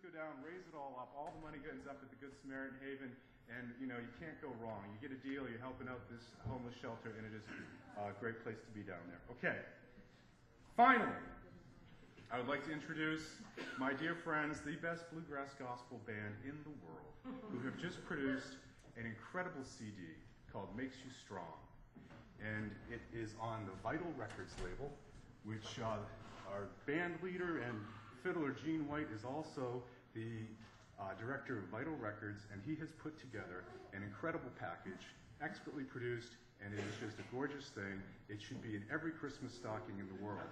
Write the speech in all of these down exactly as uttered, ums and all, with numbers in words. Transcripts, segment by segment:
go down, raise it all up. All the money ends up at the Good Samaritan Haven, and you know you can't go wrong. You get a deal, you're helping out this homeless shelter, and it is a great place to be down there. Okay. Finally, I would like to introduce my dear friends, the best bluegrass gospel band in the world, who have just produced an incredible C D called Makes You Strong. And it is on the Vital Records label, which uh, our band leader and fiddler Gene White is also the uh, director of Vital Records, and he has put together an incredible package, expertly produced, and it is just a gorgeous thing. It should be in every Christmas stocking in the world.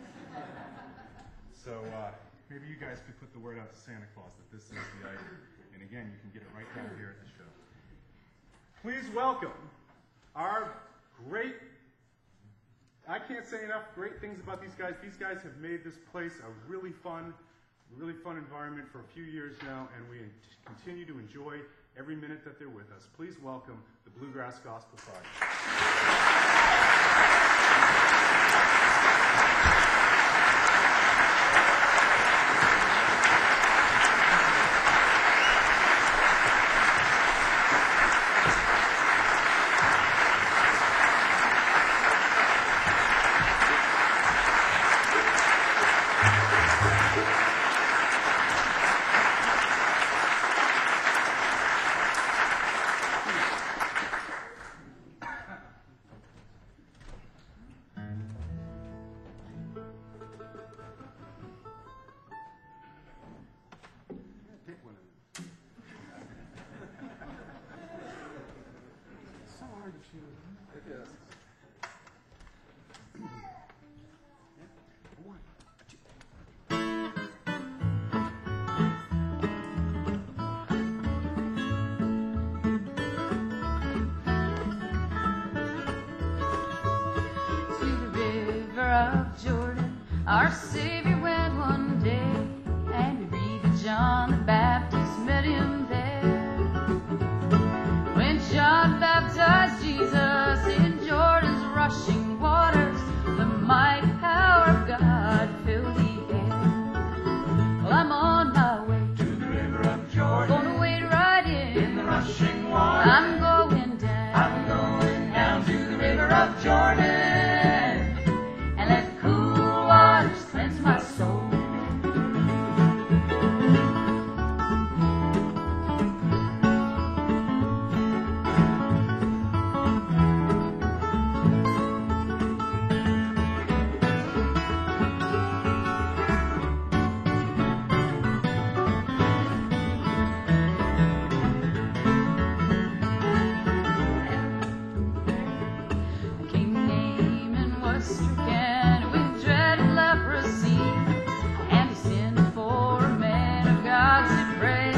So uh, maybe you guys could put the word out to Santa Claus that this is the item. And again, you can get it right down here at the show. Please welcome our great, I can't say enough great things about these guys. These guys have made this place a really fun, really fun environment for a few years now, and we continue to enjoy every minute that they're with us. Please welcome the Bluegrass Gospel Project. Our Savior went one day, and we read that John the Baptist met him there. When John baptized Jesus in Jordan's rushing waters, the mighty power of God filled the air. Well, I'm on my way to the river of Jordan, gonna wade right in, in the rushing water. I'm going down, I'm going down to the river of Jordan. Cleanse my soul. King Naaman was stricken with dread of leprosy, and he sent for a man of God to pray.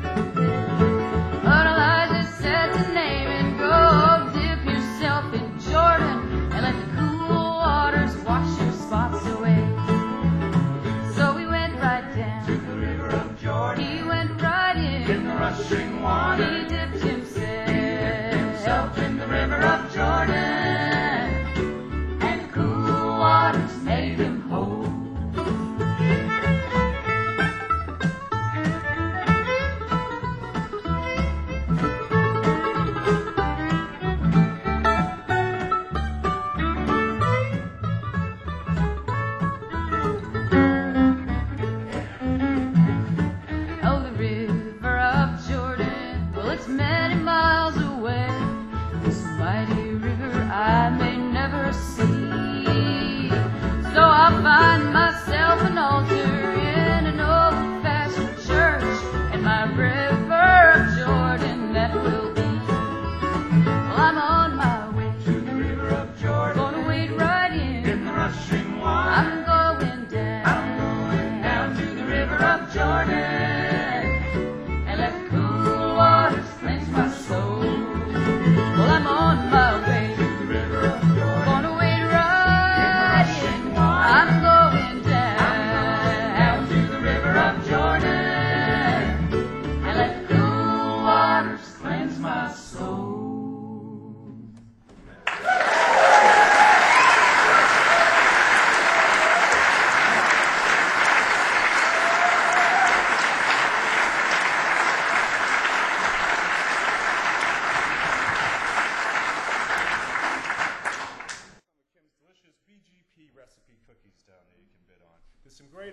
But Elijah said to Naaman, go dip yourself in Jordan and let the cool waters wash your spots away. So he went right down to the river of Jordan. He went right in, in the rushing water. He dipped himself, he dipped himself in the river of Jordan. Waters made him whole. Oh, the river of Jordan, well, it's many miles away. This mighty river I may never see. So I'll find myself an altar in an old-fashioned church, and my river of Jordan that will be. Well, I'm on my way to the river of Jordan, gonna wade right in, in the rushing water. I'm going down, I'm going down to the river of Jordan, and let the cool waters cleanse my soul. Well, I'm on my way to the river of Jordan, gonna wade right in, I'm going down, I'm going down to the river of Jordan, and let the cool waters cleanse my soul.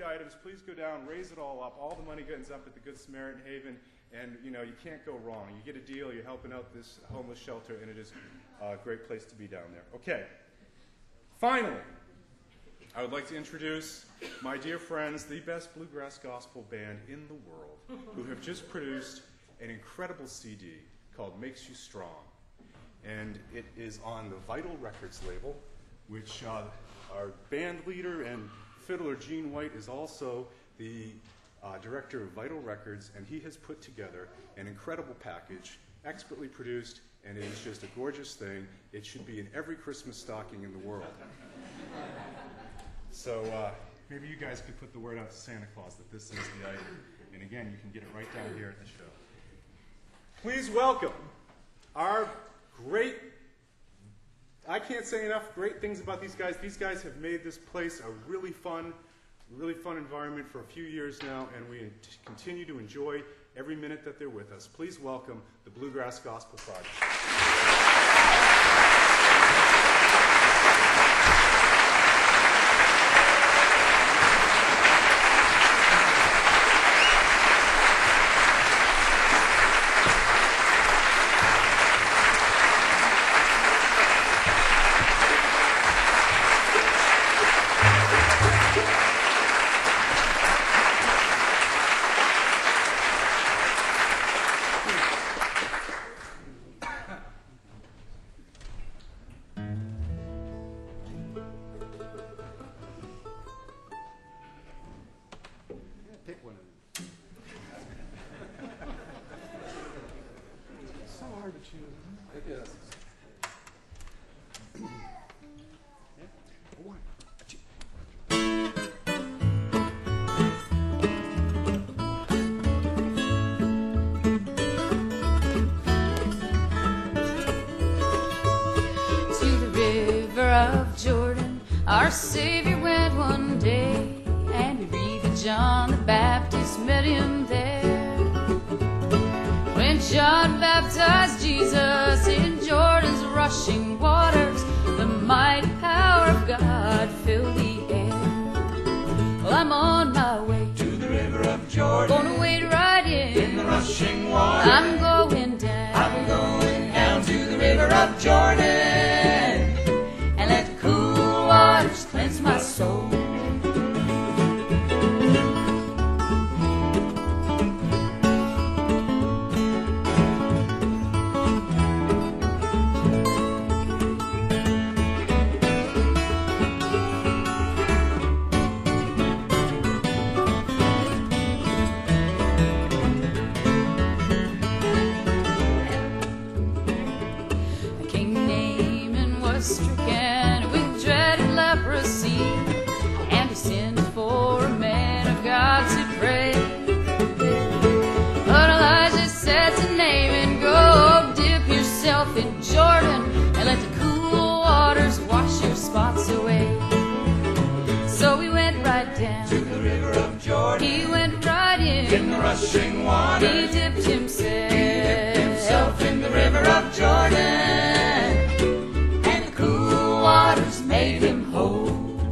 the items. Please go down, raise it all up. All the money ends up at the Good Samaritan Haven, and you know you can't go wrong. You get a deal, you're helping out this homeless shelter, and it is a great place to be down there. Okay. Finally, I would like to introduce my dear friends, the best bluegrass gospel band in the world, who have just produced an incredible C D called Makes You Strong. And it is on the Vital Records label, which uh, our band leader and fiddler Gene White is also the uh, director of Vital Records, and he has put together an incredible package, expertly produced, and it is just a gorgeous thing. It should be in every Christmas stocking in the world. So uh, maybe you guys could put the word out to Santa Claus that this is the item. And again, you can get it right down here at the show. Please welcome our great, I can't say enough great things about these guys. These guys have made this place a really fun, really fun environment for a few years now, and we continue to enjoy every minute that they're with us. Please welcome the Bluegrass Gospel Project. Our Savior went one day, and he read that John the Baptist met him there. When John baptized Jesus in Jordan's rushing waters, the mighty power of God filled the air. Well, I'm on my way to the river of Jordan, gonna wade right in, in the rushing water. I'm going down, I'm going down to the river of Jordan, and let the cool waters cleanse my soul. King Naaman was stricken with dreaded leprosy, and he sent for a man of God to pray. But Elijah said to Naaman, go dip yourself in Jordan, and let the cool waters wash your spots away. So he went right down to the river of Jordan, he went right in, in the rushing water. he dipped himself, He dipped himself in the river of Jordan, and the cool waters made him whole.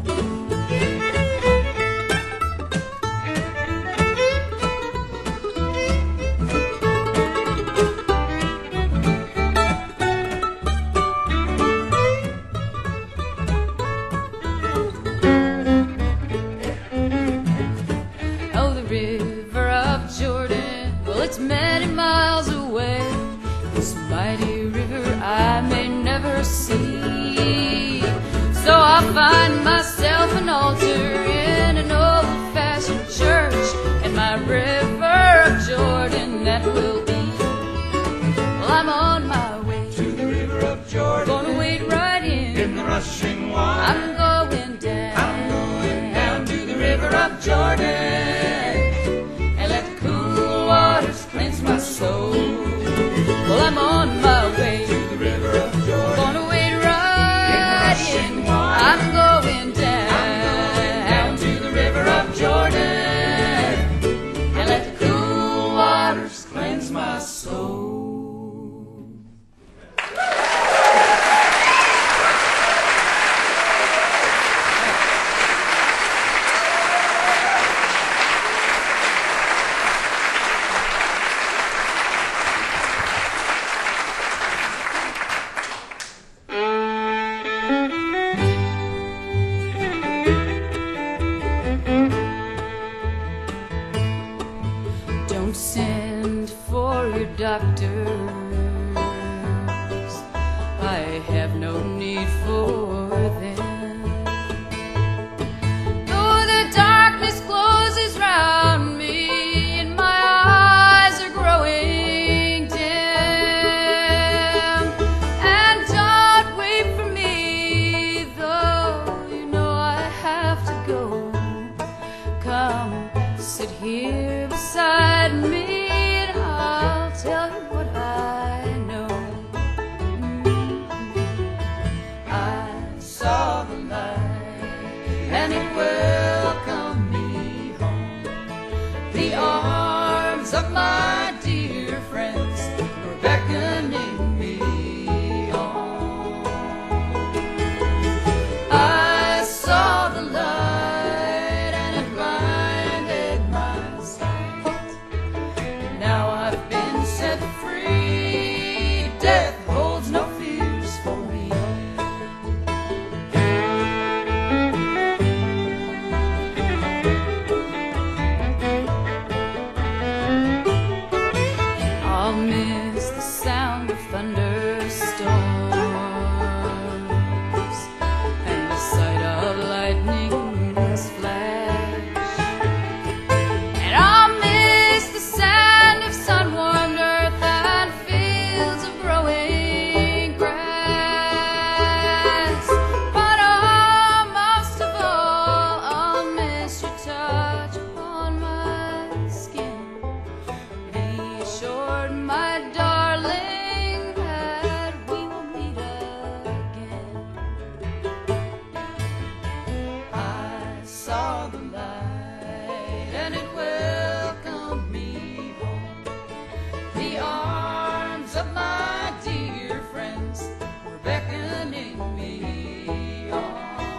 Oh, the river of Jordan, well, it's many miles away. This mighty river I may never see. So I'll find myself an altar in an old-fashioned church, and my river of Jordan that will be. Well, I'm on my way To the river of Jordan, gonna wade right in in, the rushing water. I'm going down, I'm going down to the river of Jordan, and let the cool waters cleanse my soul. Well, I'm on my way to the river of Jordan, gonna wade right rushing in, water. I'm going Don't send for your doctors. I have no need for them. Though the darkness closes round me and my eyes are growing dim, and don't wait for me, though you know I have to go. Come sit here beside me and I'll tell you what I know. I saw the light and it welcomed me home. The arms of my dear friends were beckoning me home. I saw the light and it blinded my sight. Now I've been set free. Death holds no fears for me. I'll miss the sound of thunderstorms and the sight of lightning's flash, and I'll miss the sound of sun-warmed earth and fields of growing grass. But oh, most of all, I'll miss your touch upon my skin. Be assured, my darling, that we will meet again. I saw the light and it welcomed me home. The arms of my dear friends were beckoning me on.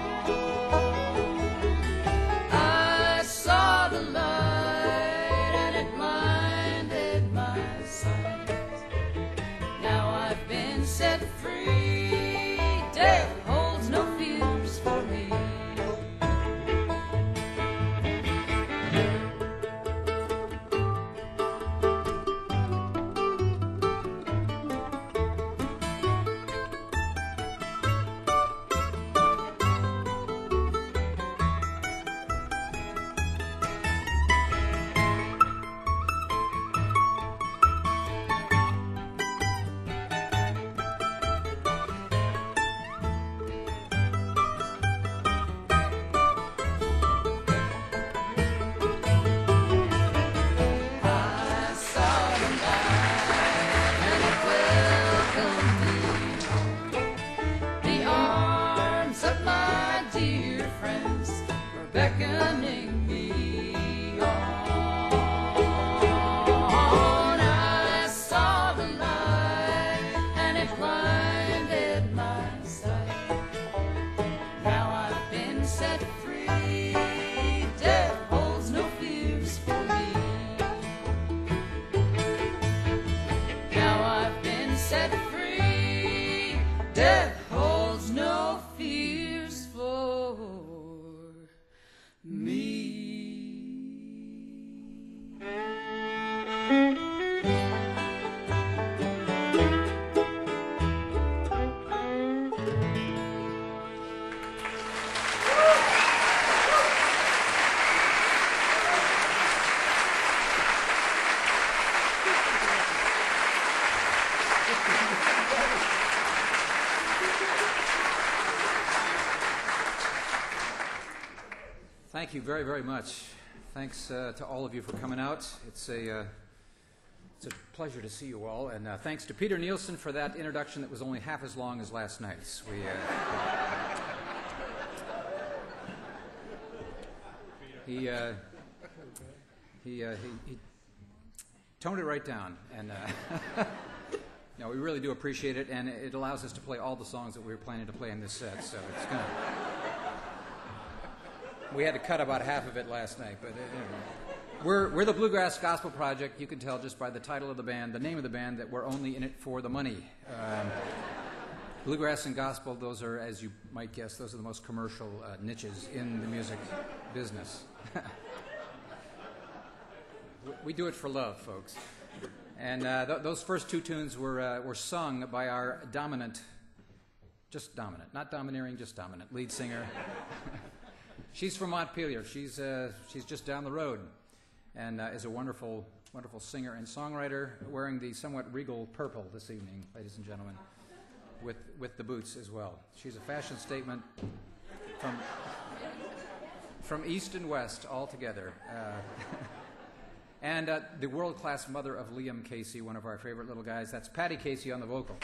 I saw the light and it blinded my sight. Now I've been set free. Death holds no fears for me. I saw the light and it welcomed me home. The arms of my dear friends were beckoning me on. I saw the light and it blinded my sight. Now I've been set free. Death holds no fears for me. Now I've been set free. Death holds no fears for me. Thank you very, very much. Thanks uh, to all of you for coming out. It's a, uh, it's a pleasure to see you all. And uh, thanks to Peter Nielsen for that introduction that was only half as long as last night's. We, uh, he, uh, he, uh, he, he toned it right down. And uh, no, we really do appreciate it. And it allows us to play all the songs that we were planning to play in this set. So it's going to... We had to cut about half of it last night, but uh, anyway. We're, we're the Bluegrass Gospel Project. You can tell just by the title of the band, the name of the band, that we're only in it for the money. Um, bluegrass and gospel, those are, as you might guess, those are the most commercial uh, niches in the music business. We do it for love, folks. And uh, th- those first two tunes were uh, were sung by our dominant, just dominant, not domineering, just dominant lead singer. She's from Montpelier. She's uh, she's just down the road, and uh, is a wonderful, wonderful singer and songwriter, wearing the somewhat regal purple this evening, ladies and gentlemen, with with the boots as well. She's a fashion statement from from east and west all together. Uh, And uh, the world-class mother of Liam Casey, one of our favorite little guys. That's Patty Casey on the vocal.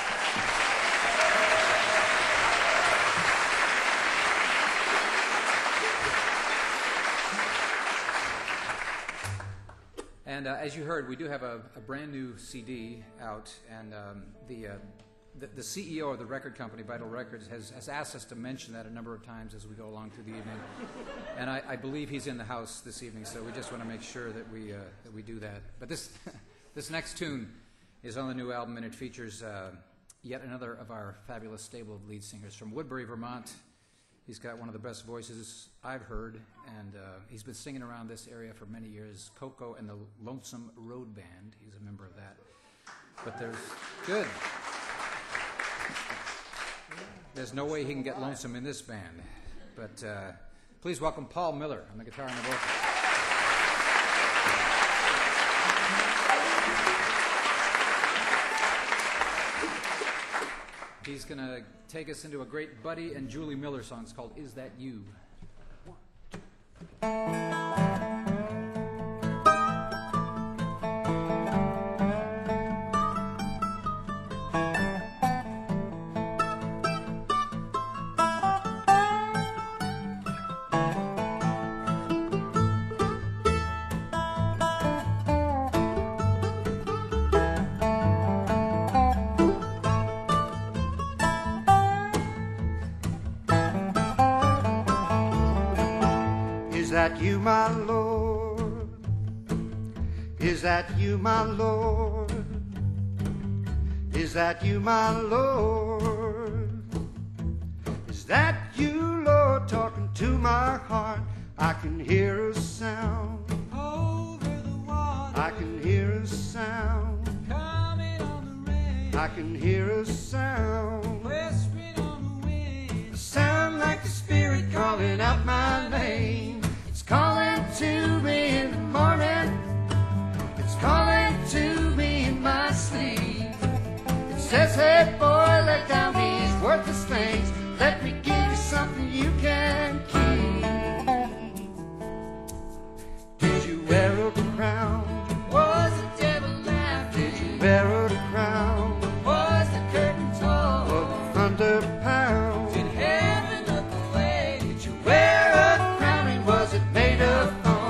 And uh, as you heard, we do have a, a brand new C D out, and um, the, uh, the the C E O of the record company, Vital Records, has, has asked us to mention that a number of times as we go along through the evening. And I, I believe he's in the house this evening, so we just want to make sure that we uh, that we do that. But this this next tune is on the new album, and it features uh, yet another of our fabulous stable of lead singers from Woodbury, Vermont. He's got one of the best voices I've heard, and uh, he's been singing around this area for many years. Coco and the Lonesome Road Band. He's a member of that. But there's good. There's no way he can get lonesome in this band. But uh, please welcome Paul Miller on the guitar and the vocals. He's going to take us into a great Buddy and Julie Miller song. It's called Is That You? Is that you, my Lord? Is that you, my Lord? Is that you, my Lord? Is that you, Lord, talking to my heart? I can hear a sound over the water. I can hear a sound coming on the rain. I can hear a sound whispering on the wind. A sound like the Spirit calling out my name. It's calling to me in the morning. It's calling to me in my sleep. It says, hey boy, let down these worthless things. Let me give you something you can keep. Did you wear a crown? Was the devil laughing? Did you wear a crown? Was the curtain tall? Or the thunder pound? Did heaven look away? Did you wear a crown and was it made of bone?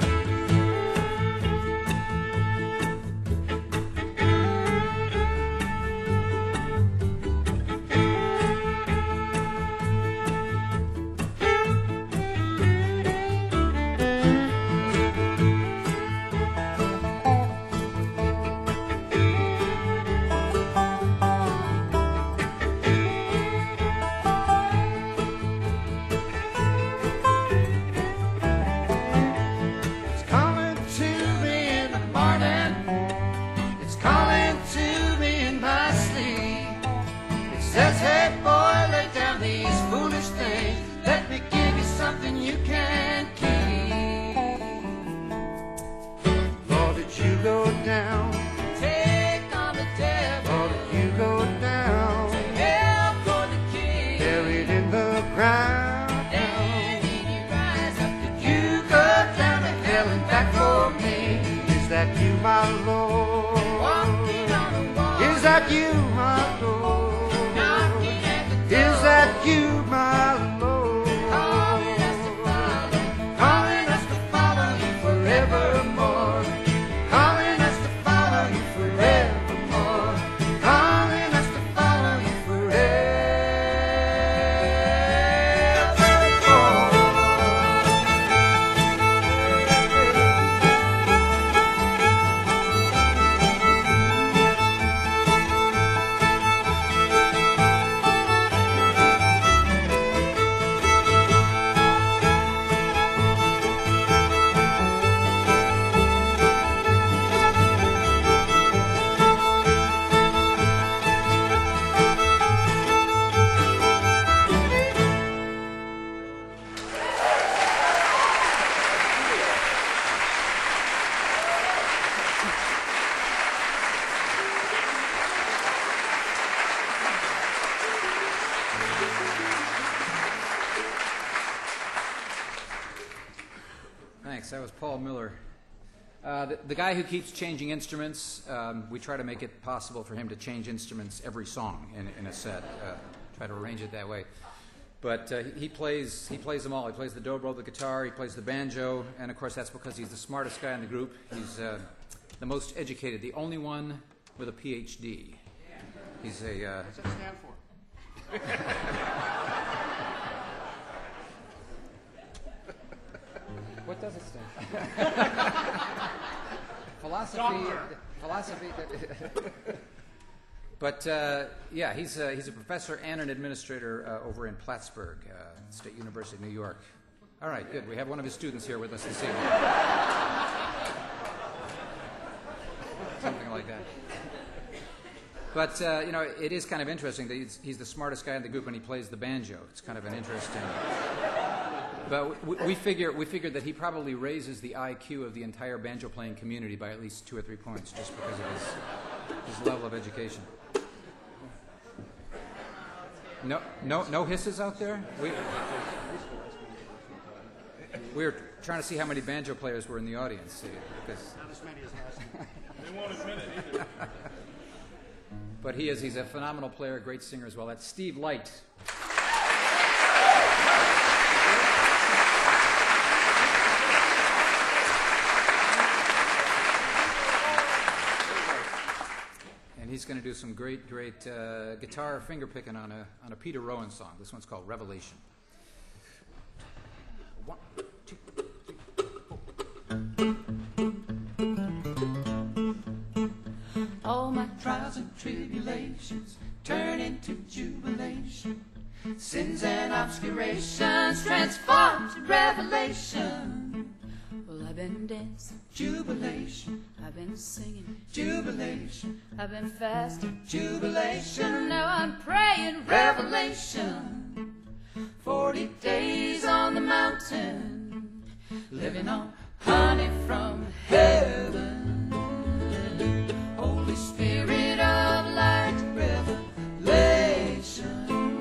It's calling to me in the morning. It's calling to me in my sleep. It says, hey boy, lay down these foolish things. Let me give you something you can keep. Lord, did you go down? Take on the devil. Lord, did you go down? To hell for the king. Buried in the ground. And did you rise up? Did you go down to hell and back for me? Is that you, my Lord? Walking on the water. Is that you, my Lord? Knocking at the door. Is that you, my Lord? Calling us to follow. Calling us to follow you forevermore. Calling us to follow you forevermore. Calling us to follow you forevermore. Uh, the, the guy who keeps changing instruments, um, we try to make it possible for him to change instruments every song in, in a set. Uh, try to arrange it that way. But uh, he, he plays he plays them all. He plays the dobro, the guitar, he plays the banjo, and of course that's because he's the smartest guy in the group. He's uh, the most educated, the only one with a P H D. He's a... Uh, What's that stand for? What does it stand for? Philosophy. Philosophy. But uh, yeah, he's uh, he's a professor and an administrator uh, over in Plattsburgh, uh, State University of New York. All right, good. We have one of his students here with us this evening. Something like that. But uh, you know, it is kind of interesting that he's, he's the smartest guy in the group and he plays the banjo. It's kind of an interesting. But we, we figure we figured that he probably raises the I Q of the entire banjo playing community by at least two or three points, just because of his his level of education. No, no, no hisses out there. We we were trying to see how many banjo players were in the audience, see, because Not as many as last time. They won't admit it either. but he is he's a phenomenal player, a great singer as well. That's Steve Light. He's going to do some great, great uh, guitar finger picking on a on a Peter Rowan song. This one's called Revelation. One, two, three, four. All my trials and tribulations turn into jubilation. Sins and obscurations transform to revelation. Well, I've been dancing, jubilation. I've been singing, jubilation. I've been fasting, Jubilation. now I'm praying, Revelation. Forty days on the mountain, living on honey from heaven. Holy Spirit of light, revelation.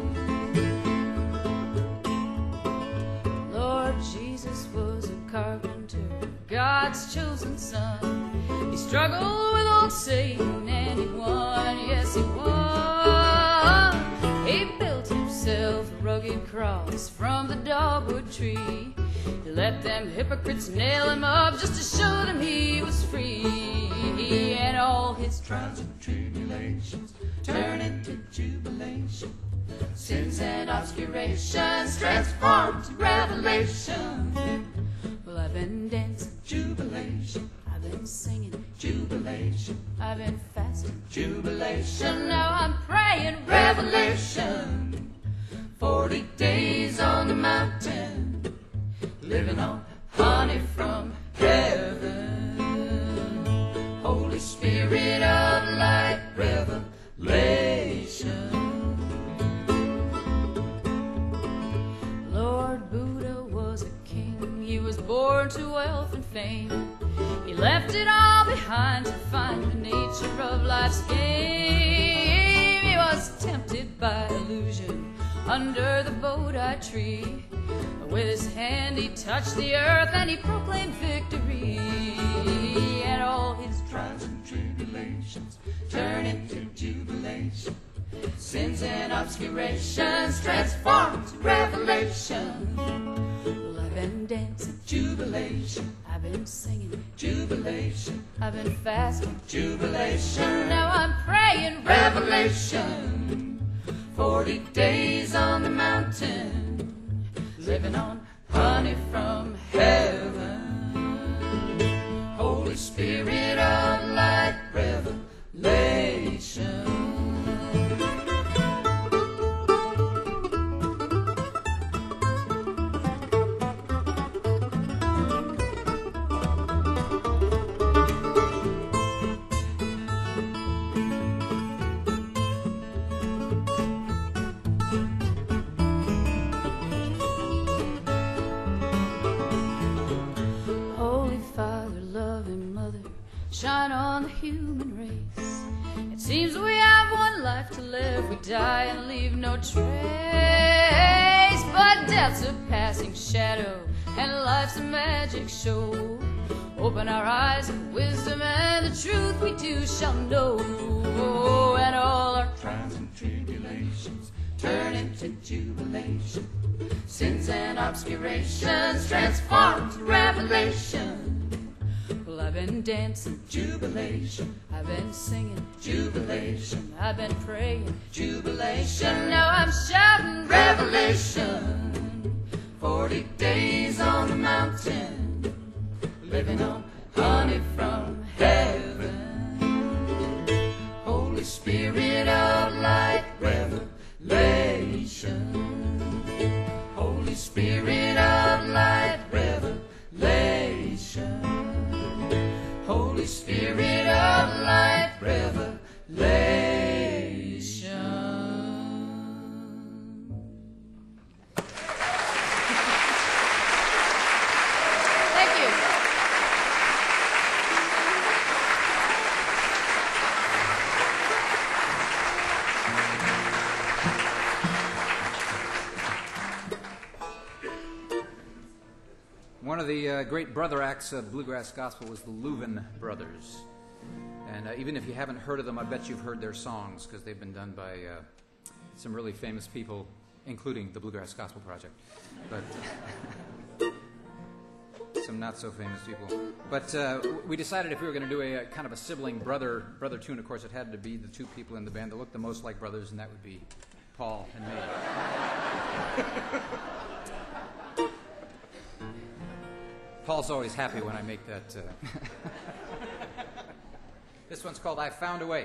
Lord Jesus was a carpenter, God's chosen son. He struggled with old Satan and he won, yes he won. He built himself a rugged cross from the dogwood tree. He let them hypocrites nail him up just to show them he was free. And all his Trials and tribulations turn into jubilation. Sins and obscurations transform to revelation. well, I've been dancing, Jubilation. I've been singing, Jubilation. I've been fasting, Jubilation. now I'm praying, Revelation. Forty days on the mountain, living on honey from heaven. Holy Spirit of light, revelation. Lord Buddha was a king. He was born to wealth and fame. He left it all behind to find the nature of life's game. He was tempted by illusion under the Bodhi tree. With his hand he touched the earth and he proclaimed victory. And all his Trials and tribulations turn into jubilation. Sins and obscurations transform to revelation. well, I've been dancing, Jubilation. I've been singing, Jubilation. I've been fasting, Jubilation. now I'm praying, Revelation. Forty days on the mountain, living on honey from heaven. Holy Spirit of light, revelation. Holy Father, loving Mother, shine on the human race. It seems we have one life to live, we die and leave no trace. But death's a passing shadow, and life's a magic show. Open our eyes of wisdom and the truth we too shall know. And all our trials and tribulations turn into jubilation. Sins and obscurations transform to revelation. Well, I've been dancing, Jubilation, I've been singing, jubilation, I've been praying, jubilation, now I'm shouting revelation. Forty days on the mountain, living on honey from heaven. Holy Spirit of light, revelation. Holy Spirit of light, revelation. Holy Spirit of light, revelation. Thank you. One of the uh, great brother acts of bluegrass gospel was the Louvin Brothers. And uh, even if you haven't heard of them, I bet you've heard their songs because they've been done by uh, some really famous people, including the Bluegrass Gospel Project. But some not so famous people. But uh, we decided if we were going to do a, a kind of a sibling brother brother tune, of course, it had to be the two people in the band that looked the most like brothers, and that would be Paul and me. Paul's always happy when I make that. Uh... This one's called I Found a Way.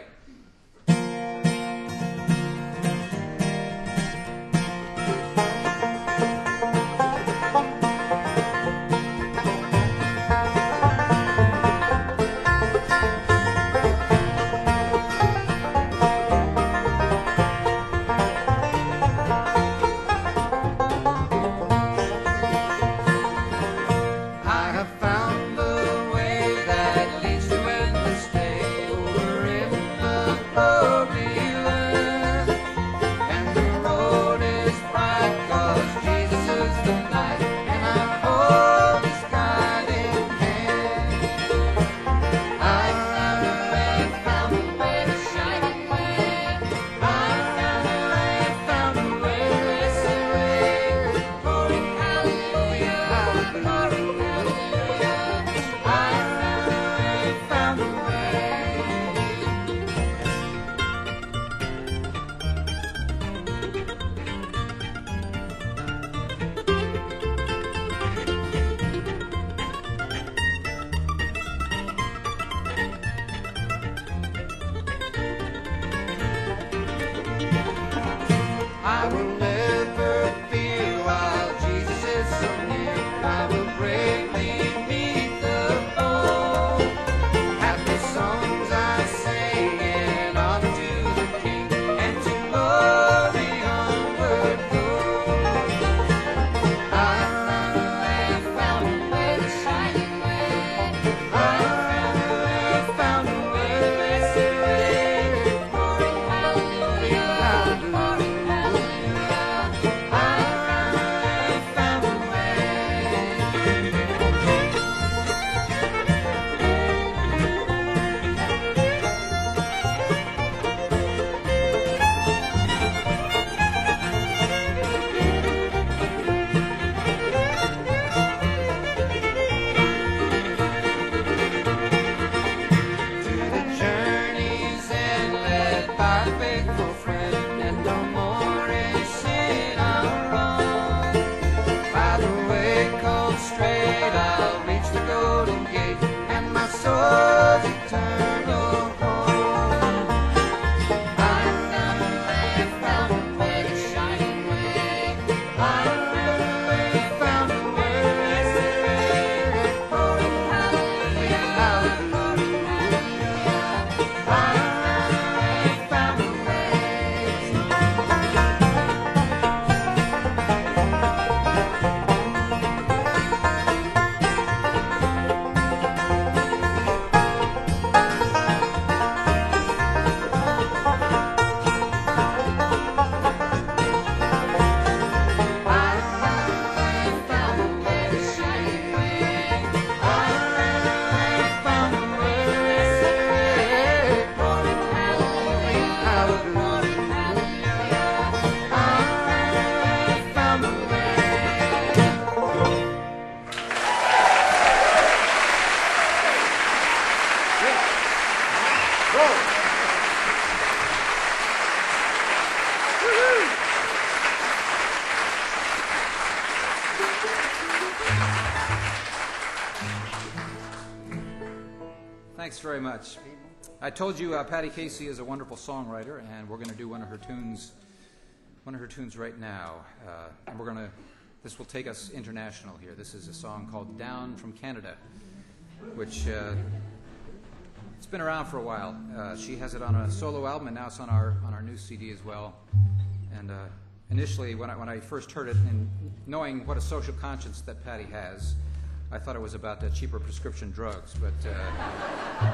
Thanks very much. I told you uh, Patty Casey is a wonderful songwriter, and we're going to do one of her tunes, one of her tunes right now. Uh, and we're going to, this will take us international here. This is a song called "Down from Canada," which uh, it's been around for a while. Uh, she has it on a solo album, and now it's on our on our new C D as well. And uh, initially, when I when I first heard it, and knowing what a social conscience that Patty has, I thought it was about uh, cheaper prescription drugs, but uh,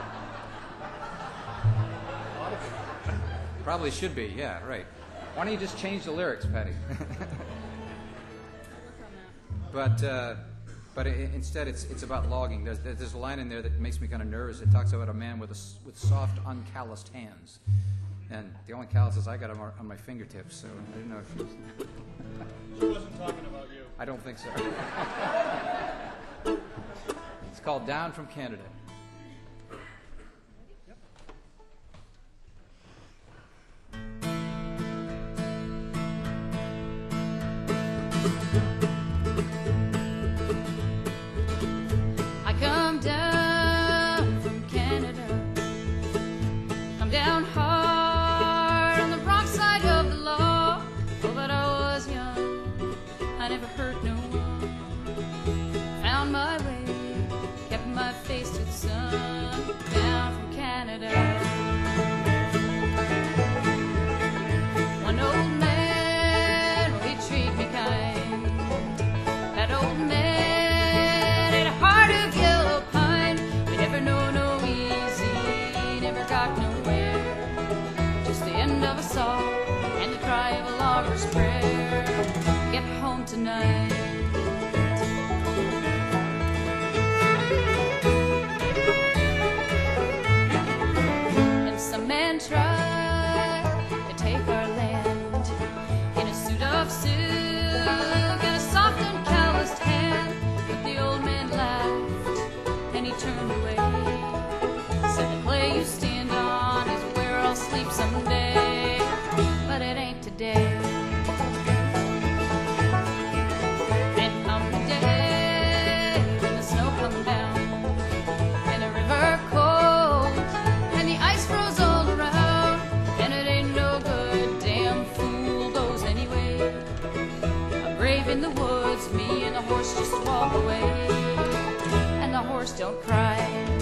probably should be. Yeah, right. Why don't you just change the lyrics, Patty? but uh, but it, instead, it's it's about logging. There's there's a line in there that makes me kind of nervous. It talks about a man with a s with soft, uncalloused hands, and the only calluses I got are on my fingertips. So I didn't know if she was. She wasn't talking about you. I don't think so. It's called "Down from Canada." I come down from Canada. I'm down hard on the wrong side of the law. Oh, but I was young, I never hurt no one. Found my way, kept my face to the sun. Down from Canada. One old man, well, he treat me kind. That old man had a heart of yellow pine. We never know no easy, never got nowhere. Just the end of a song and the cry of a logger's prayer. Get home tonight. And some man tried to take our land in a suit of silk and a soft and calloused hand. But the old man laughed and he turned away. Said the clay you stand on is where I'll sleep someday. But it ain't today. And come the day when the snow come down and the river cold and the ice froze all around. And it ain't no good, damn fool goes anyway. I'm brave in the woods, me and the horse just walk away. And the horse don't cry.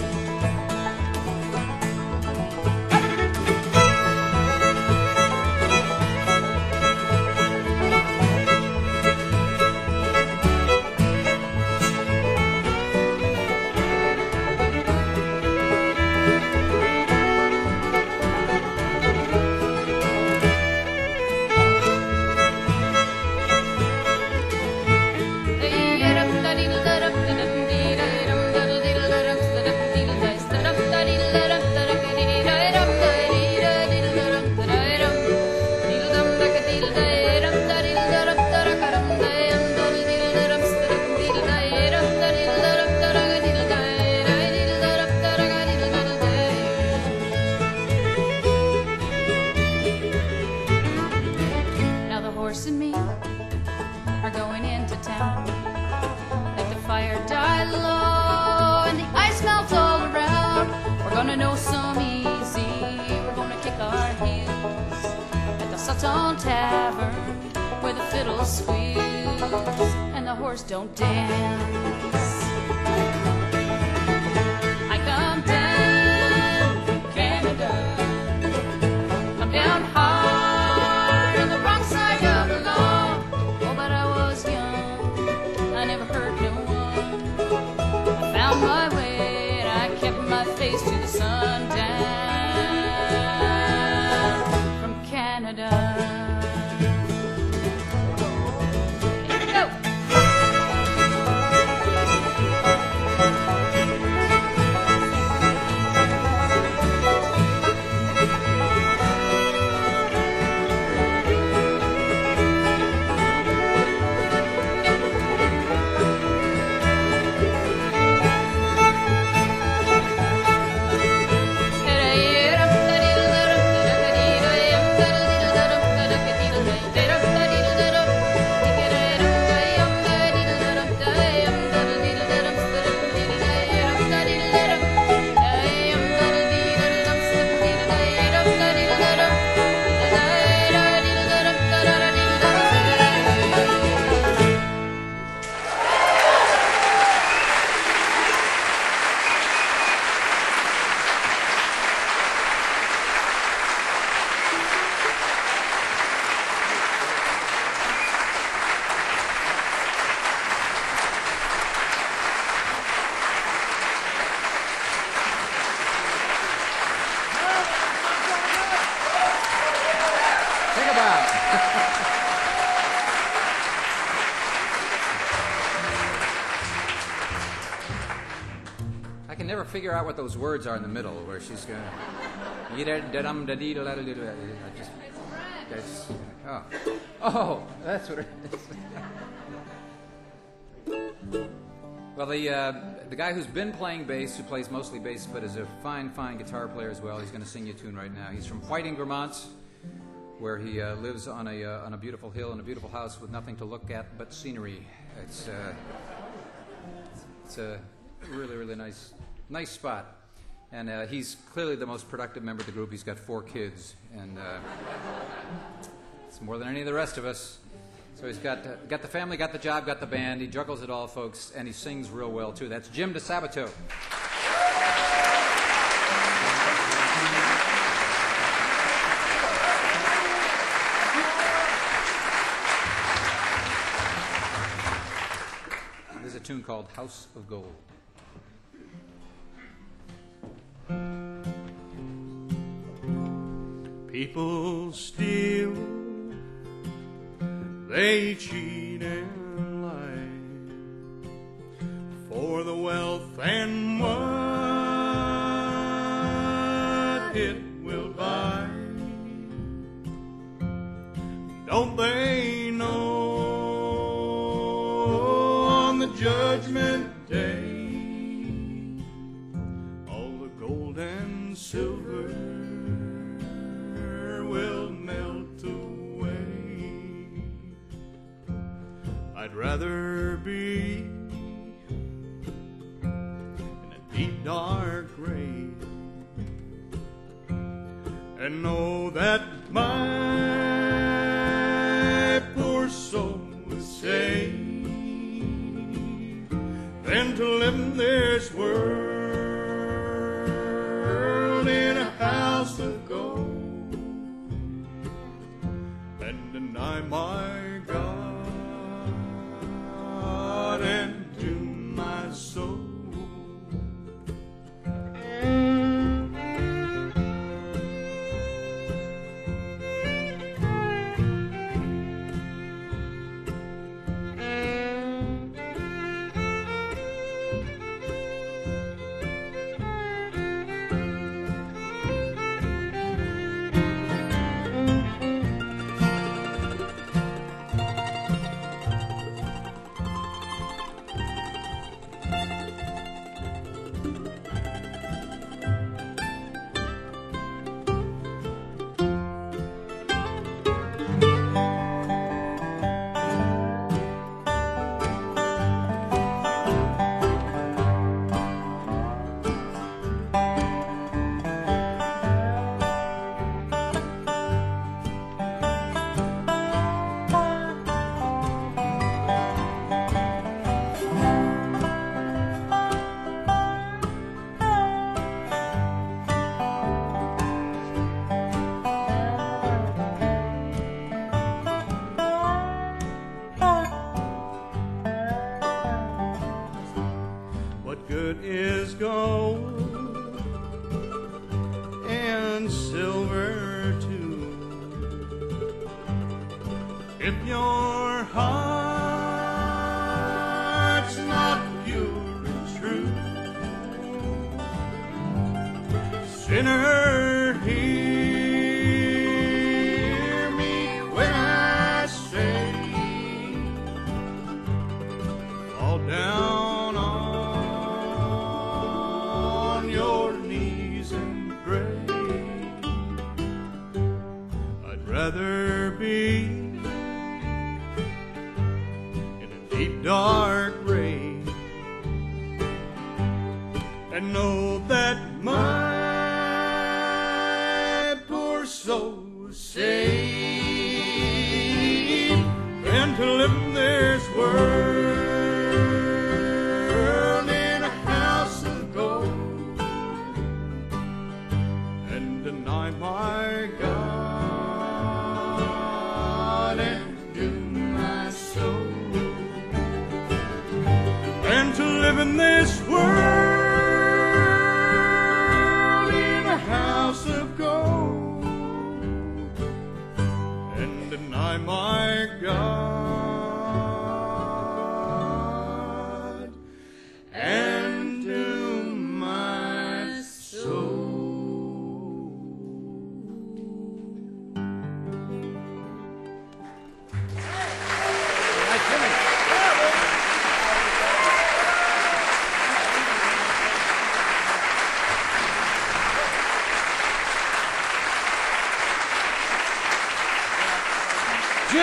Now the horse and me are going into town. Let the fire die low and the ice melts all around. We're gonna know some easy, we're gonna kick our heels at the Sutton Tavern where the fiddle squeals and the horse don't dance. I come down from Canada. I'm down hard on the wrong side of the law. Oh, but I was young, I never hurt no one. I found my way and I kept my face to the sun. Down from Canada. Here we go. I can never figure out what those words are in the middle where she's going. I just, that's, oh, oh, that's what it is. Well, the uh, the guy who's been playing bass, who plays mostly bass, but is a fine, fine guitar player as well. He's going to sing you a tune right now. He's from Whiting, Vermont, where he uh, lives on a uh, on a beautiful hill in a beautiful house with nothing to look at but scenery. It's uh, it's a really, really nice nice spot. And uh, he's clearly the most productive member of the group. He's got four kids, and uh, it's more than any of the rest of us. So he's got uh, got the family, got the job, got the band. He juggles it all, folks, and he sings real well, too. That's Jim DeSabato. There's a tune called House of Gold. People steal, they cheat and lie for the wealth and what it will buy. Don't they know on the judgment day all the gold and silver will melt away? I'd rather be in a deep dark grave and know that my poor soul is saved than to live in this world in a house of gold and deny my God and to my soul. Is gold and silver too if your heart's not pure and true. Sinner, hear me when I say, fall down rather be in a deep dark grave and know that my poor soul is saved and to live in this world in a house of gold and deny my God live in this world in a house of gold and deny my God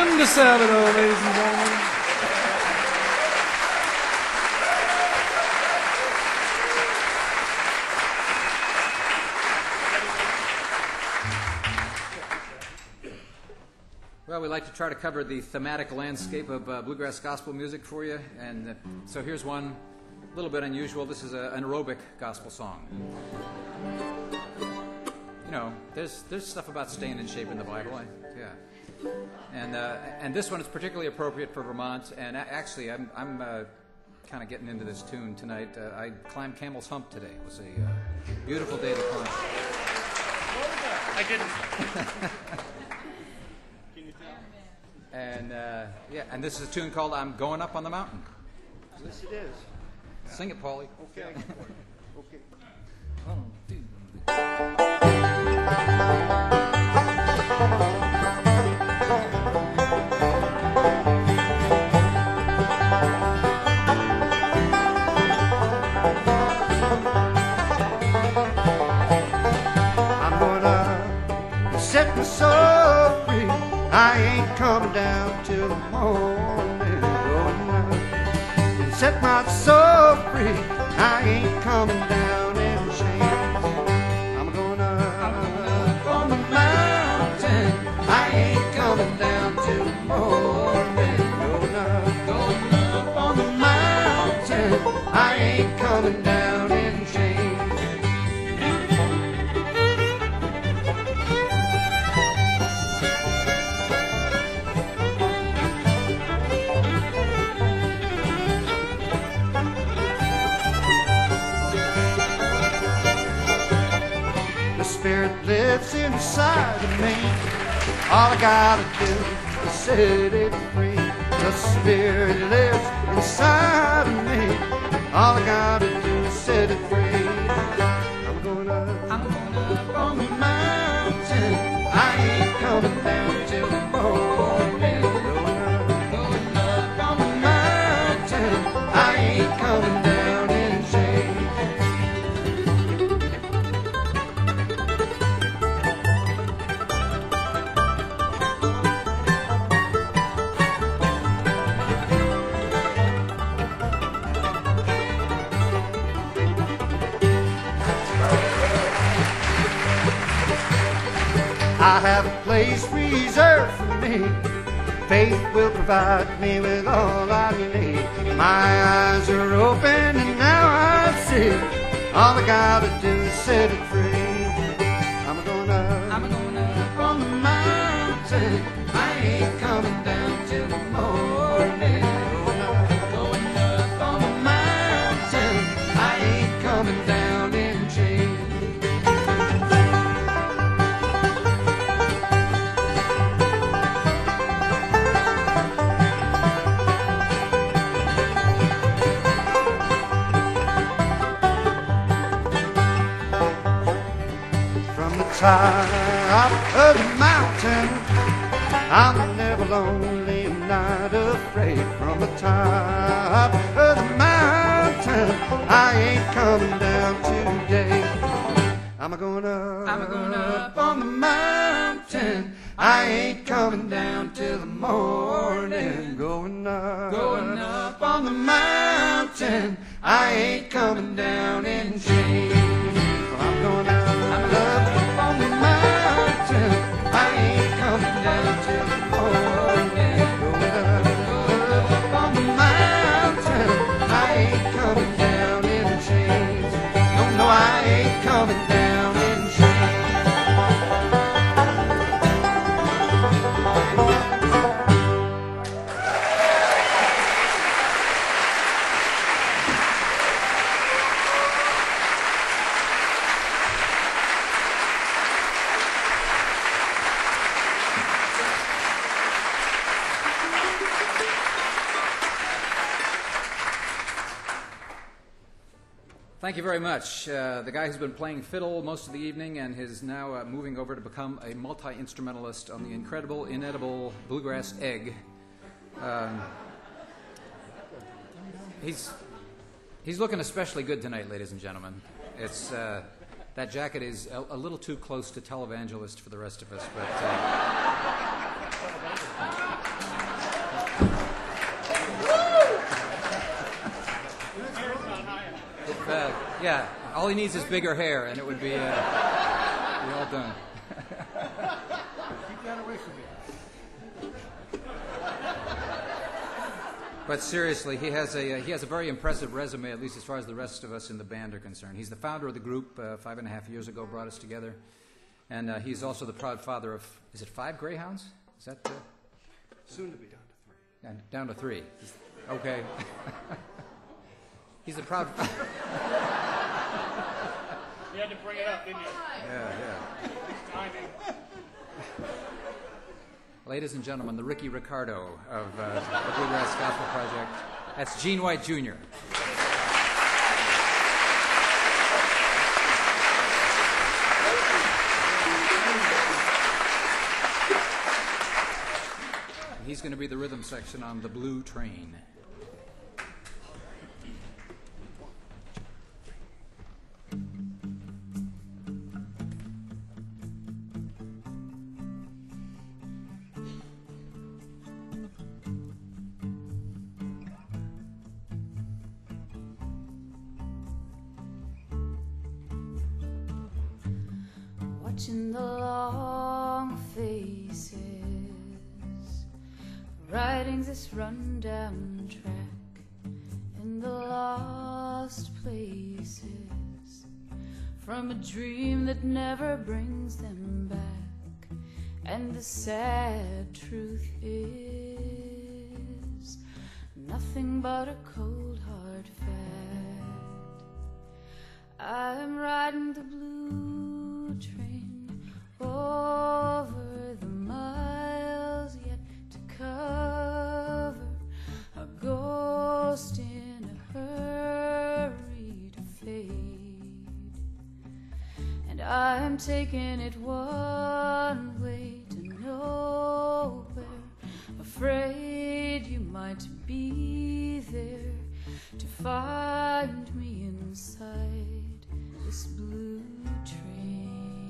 Jim DeSabato, ladies and gentlemen. Well, we like to try to cover the thematic landscape of uh, bluegrass gospel music for you, and uh, so here's one a little bit unusual. This is a, an aerobic gospel song. You know, there's there's stuff about staying in shape in the Bible, I, yeah. And uh, and this one is particularly appropriate for Vermont. And a- actually, I'm I'm uh, kind of getting into this tune tonight. Uh, I climbed Camel's Hump today. It was a uh, beautiful day to climb. I didn't. And uh, yeah, and this is a tune called "I'm Going Up on the Mountain." Yes, it is. Sing it, Paulie. Okay. Okay. One, two. I'm gonna set my soul free. I ain't coming down till the morning. Gonna and set my soul free. I ain't coming down in chains. I'm gonna up on the mountain. I ain't coming down till the morning. Gonna going up on the mountain. I ain't coming down in chains. Spirit lives inside of me. All I gotta do is set it free. The Spirit lives inside of me. All I gotta do is set it free. I'm gonna, I'm gonna up on the mountain. I ain't coming down till the morning. Going, going up on the mountain. I ain't coming down in chains. I have a place reserved for me. Faith will provide me with all I need. My eyes are open and now I see. All I gotta do is set it free. I'm gonna, I'm gonna up on the mountain. I ain't coming down till the morning. Going, going up on the mountain. I ain't coming down in chains. Top of the mountain, I'm never lonely, I'm not afraid. From the top of the mountain, I ain't coming down today. I'm going up, I'm going up on the mountain. I ain't coming down till the morning. Going up, going up on the mountain. I ain't coming down in chains. I'm going up, I'm up on the mountain. I ain't coming down till the morning. Going up, up on the mountain. I ain't coming down in chains. No, no, I ain't coming down in chains. Thank you very much. Uh, the guy who's been playing fiddle most of the evening and is now uh, moving over to become a multi-instrumentalist on the incredible, inedible Bluegrass Egg. Um, he's he's looking especially good tonight, ladies and gentlemen. It's uh, that jacket is a, a little too close to televangelist for the rest of us, but. Uh, Yeah, all he needs is bigger hair, and it would be, uh, be all done. Keep that away from me. But seriously, he has a uh, he has a very impressive resume, at least as far as the rest of us in the band are concerned. He's the founder of the group. Uh, five and a half years ago, brought us together, and uh, he's also the proud father of, is it five Greyhounds? Is that uh, Soon to be down to three. yeah, down to three? Okay. He's the proud. You had to bring it up, didn't you? Yeah, yeah. Timing. Ladies and gentlemen, the Ricky Ricardo of uh, the Bluegrass Gospel Project. That's Gene White Junior He's going to be the rhythm section on the Blue Train. Watching the long faces riding this rundown track in the lost places from a dream that never brings them back. And the sad truth is nothing but a cold hard fact. I'm riding the blue train over the miles yet to cover, a ghost in a hurry to fade. And I'm taking it one way to nowhere, afraid you might be there to find me inside this blue train.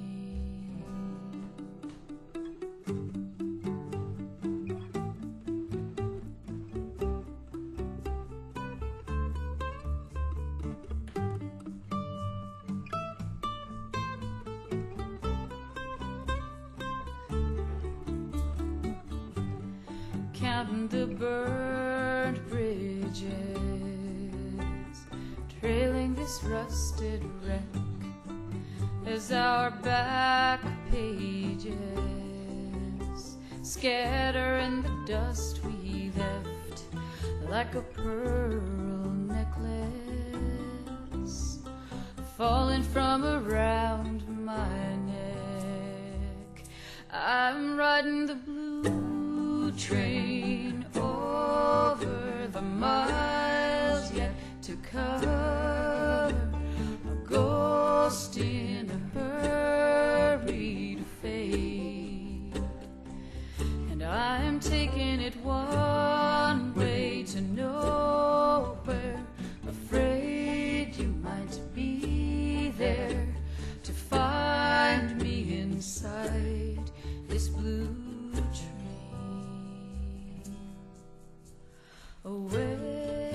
Counting the burned bridges, trailing this rusted wreck as our back pages scatter in the dust we left like a pearl necklace falling from around my neck. I'm riding the blue train over the miles yet to cover, a ghost in a hurry to fade. And I'm taking it one way to nowhere, afraid you might be there to find me inside this blue train. Away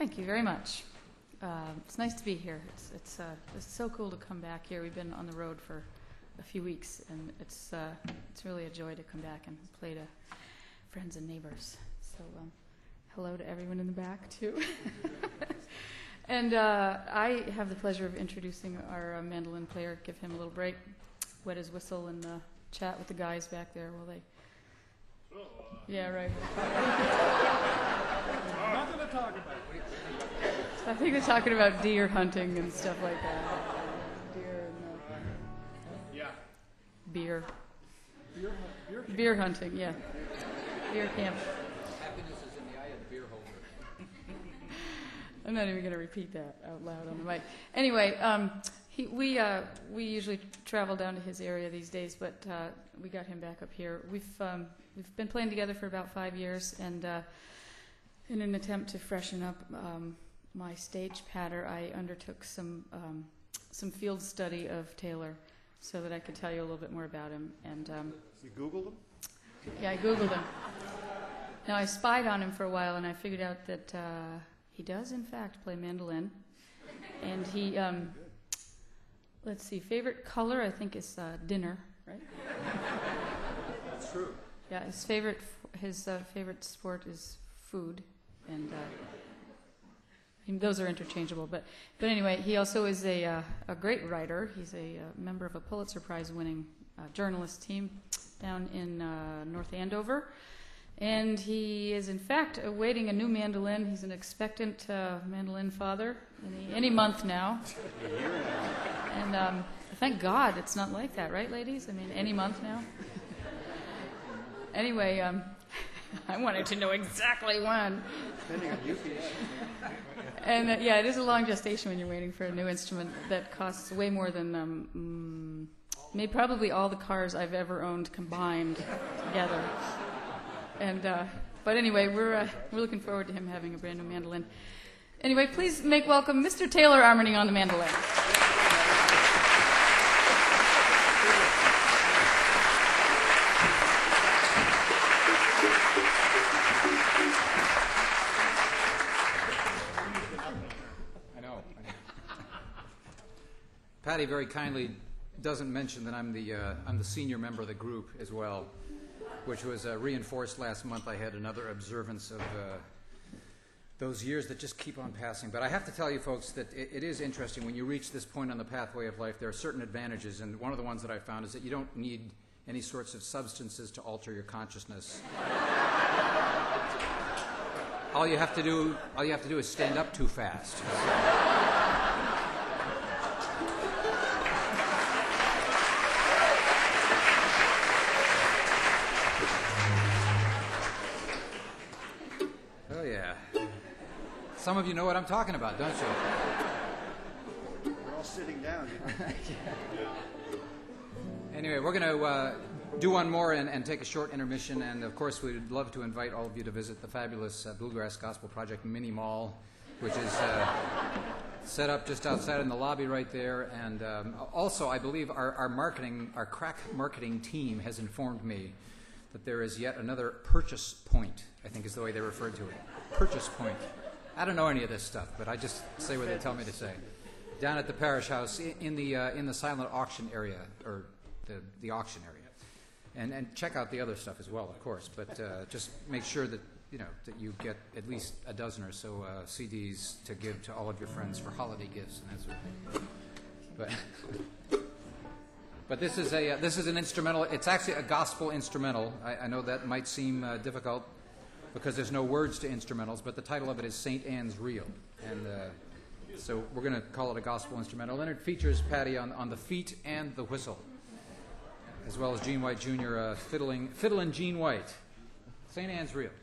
Thank you very much. Uh, it's nice to be here. It's it's, uh, it's so cool to come back here. We've been on the road for a few weeks, and it's uh, it's really a joy to come back and play to friends and neighbors. So um, hello to everyone in the back too. And uh, I have the pleasure of introducing our uh, mandolin player. Give him a little break, wet his whistle, and uh, chat with the guys back there while they. Yeah, right. Nothing to talk about. I think they're talking about deer hunting and stuff like that. Deer and uh, Yeah. beer. Beer, beer can- Beer hunting, yeah. Beer camp. Happiness is in the eye of the beer holder. I'm not even going to repeat that out loud on the mic. Anyway, um, he, we uh, we usually travel down to his area these days, but uh, we got him back up here. We've um, we've been playing together for about five years, and uh, in an attempt to freshen up um, my stage patter, I undertook some um, some field study of Taylor, so that I could tell you a little bit more about him. And um, You Googled them? yeah, I Googled him. Now, I spied on him for a while, and I figured out that uh, he does, in fact, play mandolin. And he, um, let's see, favorite color, I think, is uh, dinner, right? That's true. Yeah, his favorite his uh, favorite sport is food, and uh, I mean, those are interchangeable. But but anyway, he also is a uh, a great writer. He's a uh, member of a Pulitzer Prize winning uh, journalist team down in uh, North Andover, and he is in fact awaiting a new mandolin. He's an expectant uh, mandolin father any, any month now, and um, thank God it's not like that, right, ladies? I mean, any month now. Anyway, um, I wanted to know exactly when. Depending on you, Pete. And uh, yeah, it is a long gestation when you're waiting for a new instrument that costs way more than um, mm, maybe probably all the cars I've ever owned combined together. And uh, but anyway, we're uh, we're looking forward to him having a brand new mandolin. Anyway, please make welcome Mister Taylor Armony on the mandolin. Patty very kindly doesn't mention that I'm the uh, I'm the senior member of the group as well, which was uh, reinforced last month. I had another observance of uh, those years that just keep on passing. But I have to tell you, folks, that it, it is interesting when you reach this point on the pathway of life. There are certain advantages, and one of the ones that I found is that you don't need any sorts of substances to alter your consciousness. all you have to do all you have to do is stand up too fast. Some of you know what I'm talking about, don't you? We're all sitting down. Anyway, we're going to uh, do one more and, and take a short intermission. And, of course, we'd love to invite all of you to visit the fabulous uh, Bluegrass Gospel Project Mini Mall, which is uh, set up just outside in the lobby right there. And um, also, I believe our, our marketing, our crack marketing team has informed me that there is yet another purchase point, I think is the way they referred to it. Purchase point. I don't know any of this stuff, but I just say what they tell me to say. Down at the parish house, in the uh, in the silent auction area, or the, the auction area, and and check out the other stuff as well, of course. But uh, just make sure that you know that you get at least a dozen or so uh, C Ds to give to all of your friends for holiday gifts and that sort of thing. But but this is a uh, this is an instrumental. It's actually a gospel instrumental. I, I know that might seem uh, difficult, because there's no words to instrumentals, but the title of it is Saint Anne's Reel. And uh, so we're going to call it a gospel instrumental. And it features Patty on, on the feet and the whistle, as well as Gene White Junior Uh, fiddling, fiddling Gene White. Saint Anne's Reel.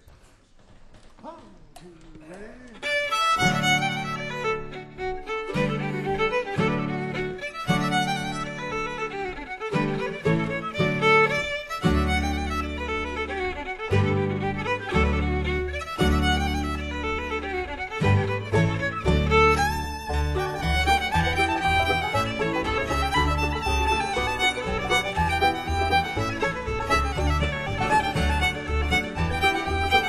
Thank you.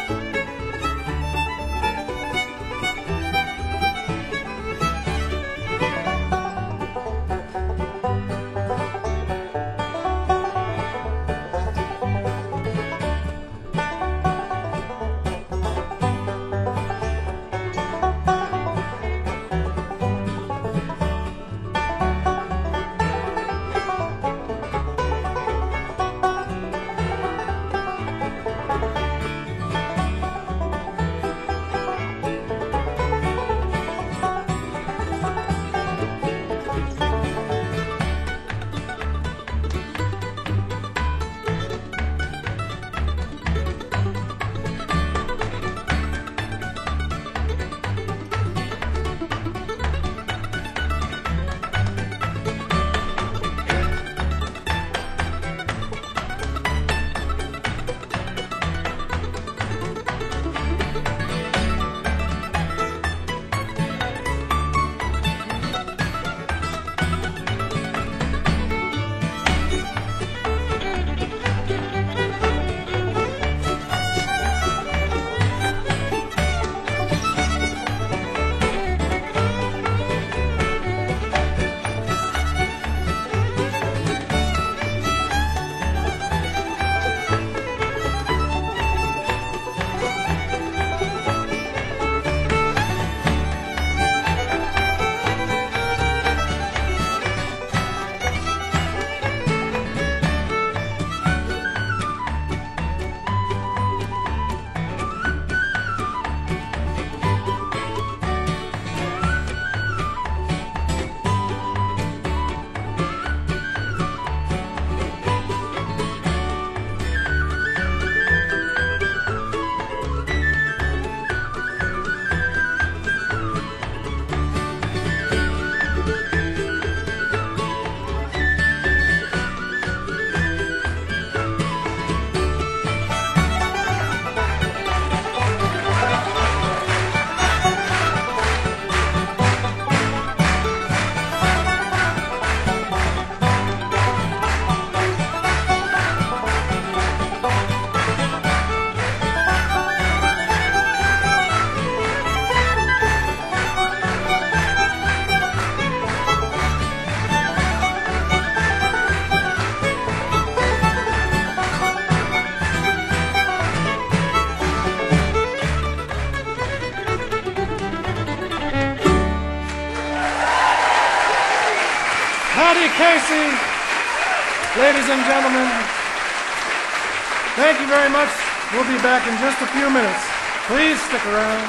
Buddy Casey. Ladies and gentlemen, thank you very much. We'll be back in just a few minutes. Please stick around.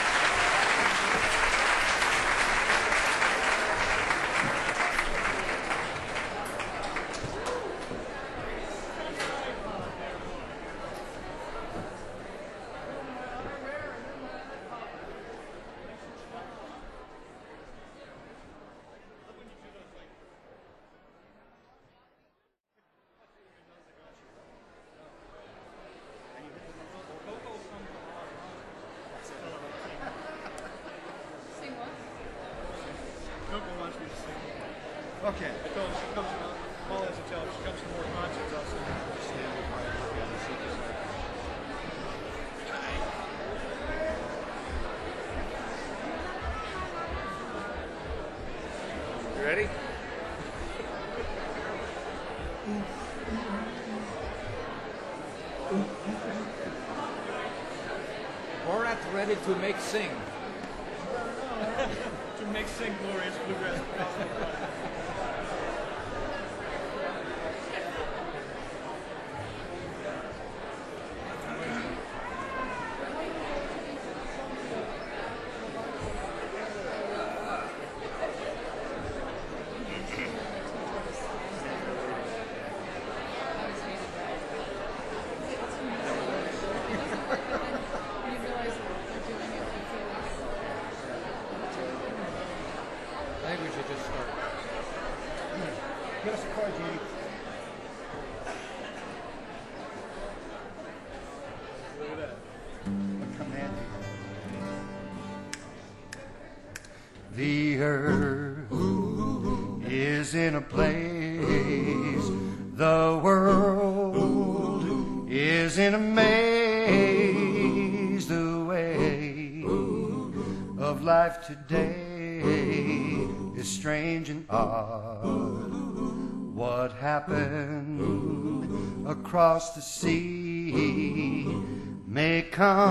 Okay. I told her she comes to Molly has to tell her she comes to more concerts. I'll stand You ready? Borat ready to make sing. to make sing glorious bluegrass gospel project. I think we should just start. Give us a card, Jeannie. Look at that. What come handy? The earth is in a place. The world is in a maze. The way of life today is strange and odd. What happened across the sea may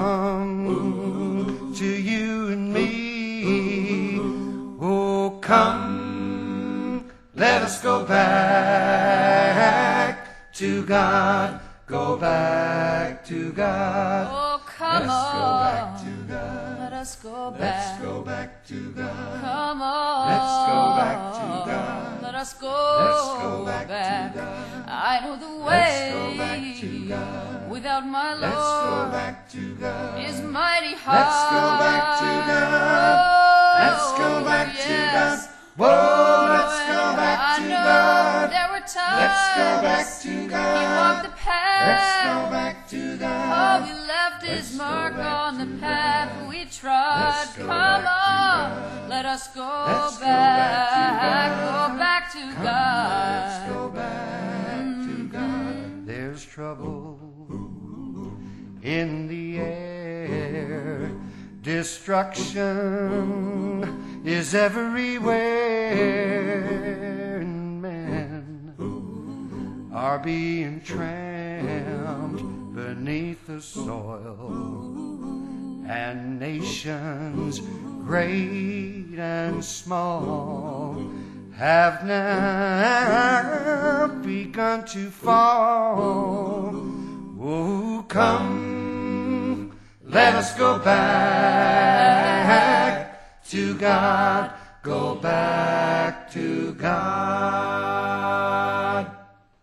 come to you and me. Oh, come, let us go back to God. Go back to God. Oh, come Let's on. go back to God. Let us go back. Let's go back to God. Come on. Let's go back to God. Let us go, Let's go back to God. I know the way. Let's go back to God. Without my Lord. Let's go back to God. Is mighty hard. Let's go back to God. Let's go back to God. Whoa, let's go back to I know God. there were times. Let's go back to He God. walked the path. Let's go back to Oh, God. he left Let's his go mark back on to the path God. we trod. Let's go Come back to on, God. let us go Let's go back. back to Go God. back to Come God. on, let's go back to God. There's trouble in the air. Destruction is everywhere. And men are being trampled beneath the soil. And nations great and small have now begun to fall. Oh, come, let us go back to God. Go back to God.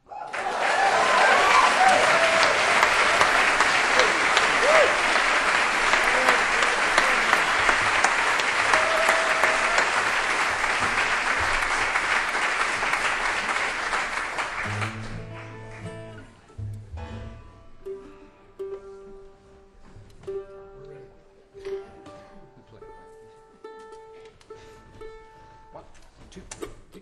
One, two, three.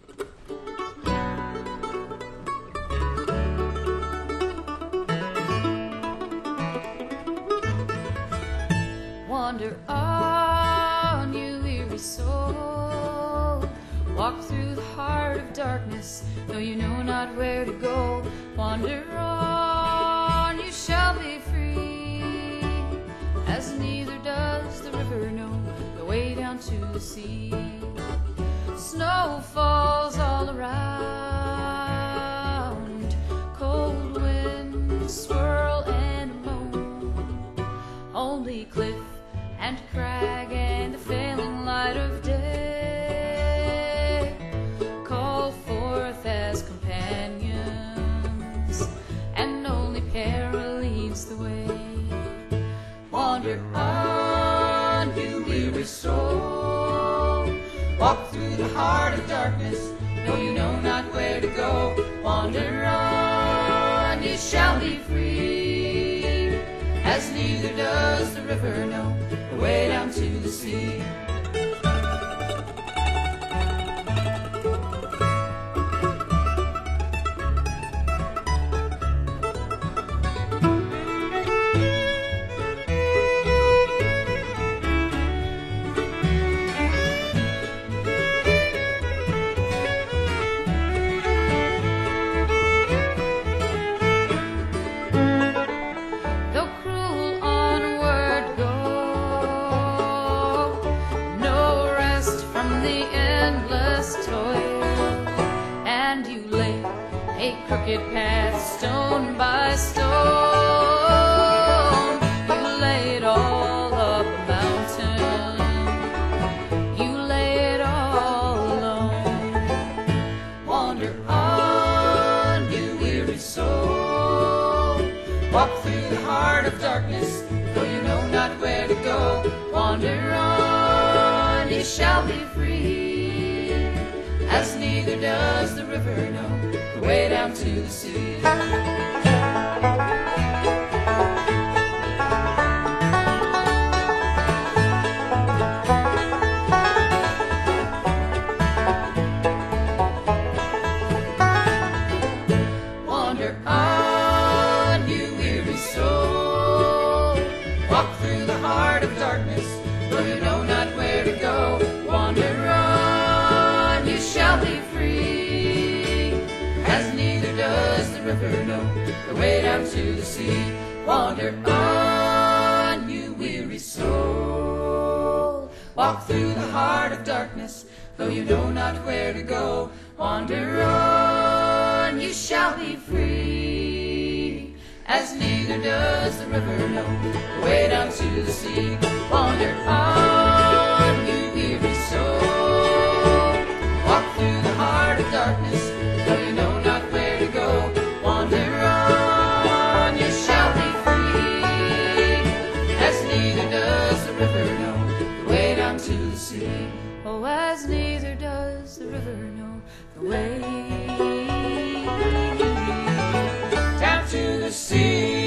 Wander on, you weary soul. Walk through the heart of darkness, though you know not where to go. Wander on, you shall be free, as neither does the river know the way down to the sea. So snow falls all around, cold winds swirl and moan. Only cliff and crag and the failing light of day call forth as companions, and only peril leads the way. Wander on, you weary soul, walk through the heart of darkness, though you know not where to go. Wander on, you shall be free, as neither does the river know the way down to the sea. Crooked path, stone by stone, you lay it all up a mountain, you lay it all alone. Wander on, you weary soul, walk through the heart of darkness, though you know not where to go. Wander on, you shall be free, as neither does the river know the way down to the sea. Wander on, you weary soul, walk through the heart of darkness, though you know not where to go. Wander on, you shall be free, as neither does the river know the way down to the sea. Wander on, you weary soul, walk through the heart of darkness, though you know not where to go. Wander on, you shall be free, as neither does the river know the way down to the sea. Wander on, you weary soul, walk through the heart of darkness, though you know not where to go. Wander on, you shall be free, as neither does the river know the way down to the sea. Oh, as neither does the river know the way down to the sea.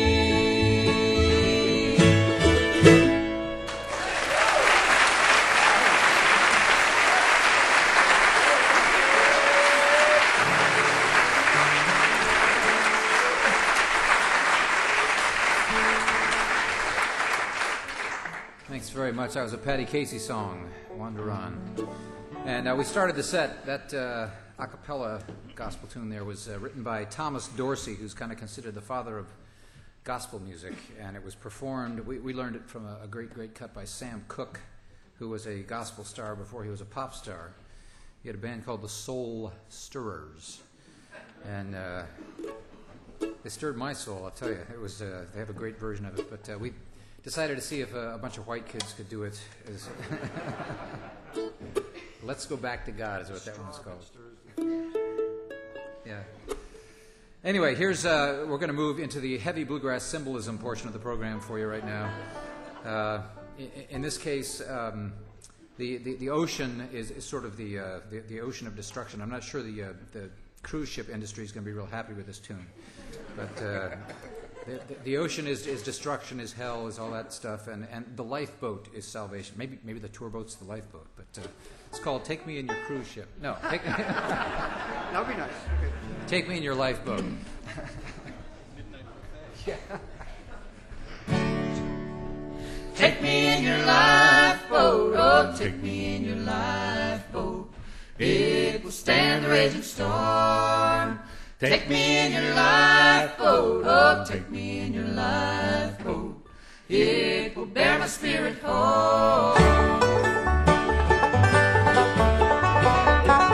Thanks very much. That was a Patty Casey song, Wander On. And uh, we started the set. That uh, a cappella gospel tune there was uh, written by Thomas Dorsey, who's kind of considered the father of gospel music. And it was performed, we, we learned it from a, a great, great cut by Sam Cooke, who was a gospel star before he was a pop star. He had a band called the Soul Stirrers. And uh, they stirred my soul, I'll tell you. It was, uh, they have a great version of it. But uh, we decided to see if uh, a bunch of white kids could do it. As Let's Go Back to God is what that one's called. Yeah. Anyway, here's uh, we're going to move into the heavy bluegrass symbolism portion of the program for you right now. Uh, in, in this case, um, the, the the ocean is, is sort of the, uh, the the ocean of destruction. I'm not sure the uh, the cruise ship industry is going to be real happy with this tune, but. Uh, The, the ocean is, is destruction, is hell, is all that stuff, and, and the lifeboat is salvation. Maybe maybe the tour boat's the lifeboat, but uh, it's called Take Me in Your Cruise Ship. No, take, That would be nice. Okay. Take Me in Your Lifeboat. Yeah. Take me in your lifeboat, oh, take me in your lifeboat. It will stand the raging storm. Take me in your lifeboat, oh, take me in your lifeboat. It will bear my spirit home.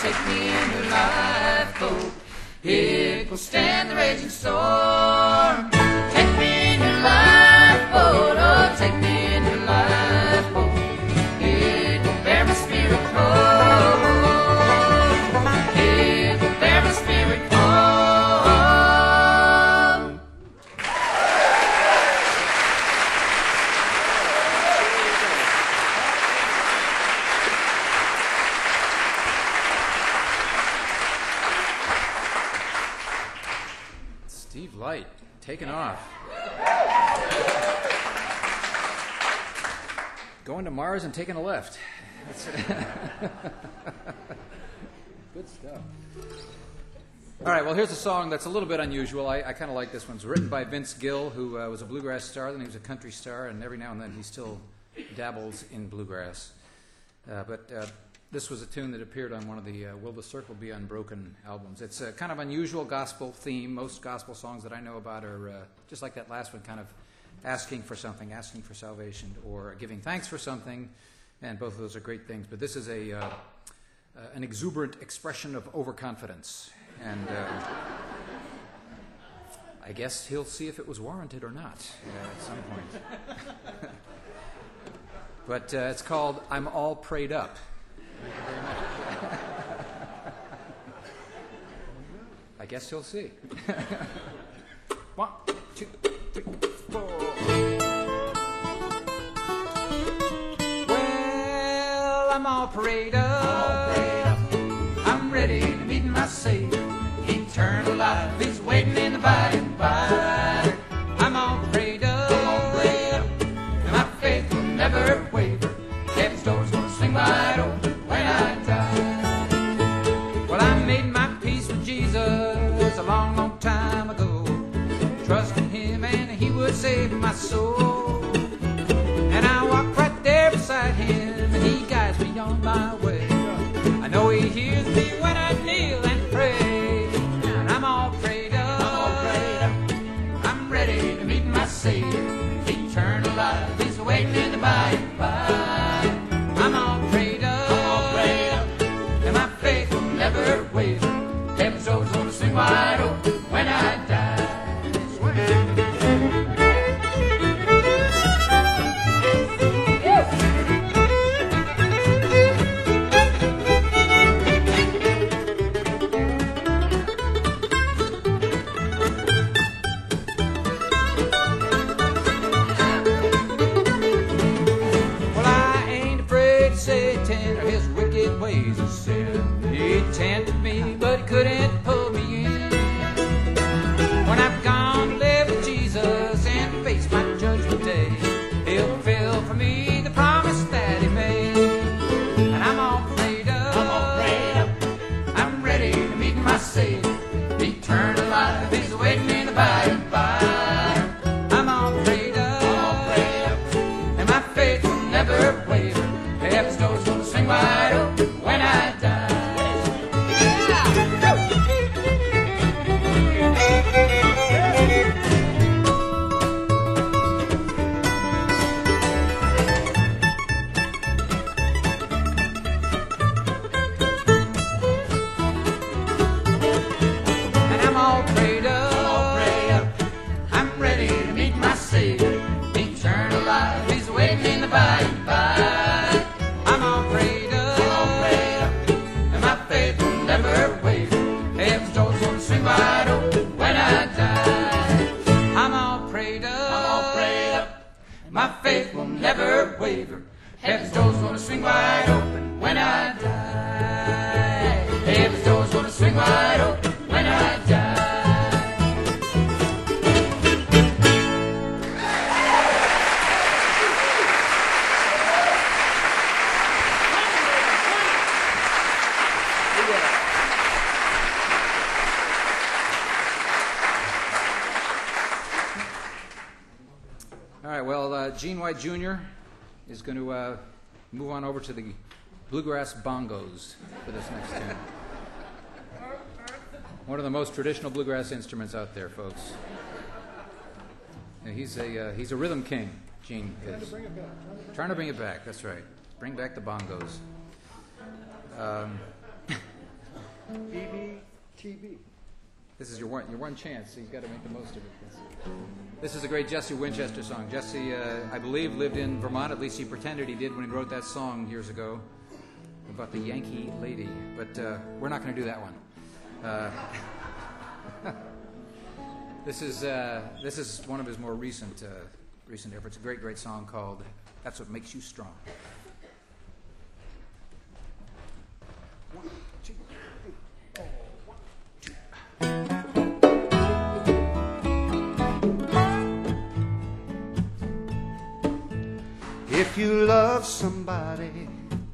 take me in your lifeboat. It will stand the raging storm. Take me in your lifeboat, oh, take me in your lifeboat. It will bear my spirit home. It will bear my spirit home. Steve Light, taking off. Going to Mars and taking a left. Good stuff. All right, well, here's a song that's a little bit unusual. I, I kind of like this one. It's written by Vince Gill, who uh, was a bluegrass star, then he was a country star, and every now and then he still dabbles in bluegrass. Uh, but uh, this was a tune that appeared on one of the uh, Will the Circle Be Unbroken albums. It's a kind of unusual gospel theme. Most gospel songs that I know about are uh, just like that last one, kind of asking for something, asking for salvation, or giving thanks for something, and both of those are great things. But this is a uh, uh, an exuberant expression of overconfidence, and uh, I guess he'll see if it was warranted or not uh, at some point. But uh, it's called "I'm All Prayed Up." Thank you very much. I guess he'll see. One, two, three, four. Well, I'm all prayed up. All prayed up. I'm ready to meet my Savior. Eternal life is waiting in the by and by. I'm all prayed up. All prayed up. And my faith will never waver. Heaven's door's gonna swing wide open when I die. Well, I made my peace with Jesus a long, long time ago, trusting Him and He would save my soul. And I walk right there beside Him, and He guides me on my way. I know He hears me when I kneel and pray. And I'm all prayed up. I'm all prayed up. I'm ready to meet my Savior. Eternal life is waiting in the by and by. I'm all prayed up. I'm all prayed up. And my faith will never waver. Heaven's door's gonna swing wide open when I die. Well, I ain't afraid of Satan or his wicked ways of sin. He tempted me, but he couldn't pull me in. When I've gone to live with Jesus and face my judgment day, He'll fulfill for me the promise that He made. And I'm all prayed up. I'm all prayed up. I'm ready to meet my Savior. Eternal life is waiting in the by and by. I'm all prayed up. I'm all prayed up. And my faith will never waver. Heaven's door's gonna swing wide open when I die. And I'm all prayed up. I'm all prayed up. I'm ready to meet my Savior. Eternal life is waiting in the by and by. I'm all prayed up. I'm all prayed up. And my faith will never waver. Heaven's door's gonna swing wide open when I die. I'm all prayed up. I'm all prayed up. My faith will never waver. Heaven's door's gonna swing wide open when I die. Heaven's door's gonna swing wide open when I die. All right, well, uh, Gene White Junior is going to uh, move on over to the bluegrass bongos for this next tune. One of the most traditional bluegrass instruments out there, folks. And he's a uh, he's a rhythm king. Gene is trying to bring it back. That's right. Bring back the bongos. Um, E B T B. This is your one, your one chance, so you've got to make the most of it. This is a great Jesse Winchester song. Jesse, uh, I believe, lived in Vermont. At least he pretended he did when he wrote that song years ago about the Yankee lady. But uh, we're not going to do that one. Uh, this is uh, this is one of his more recent uh, recent efforts. A great, great song called "That's What Makes You Strong." One, two, three, four. One, two. If you love somebody,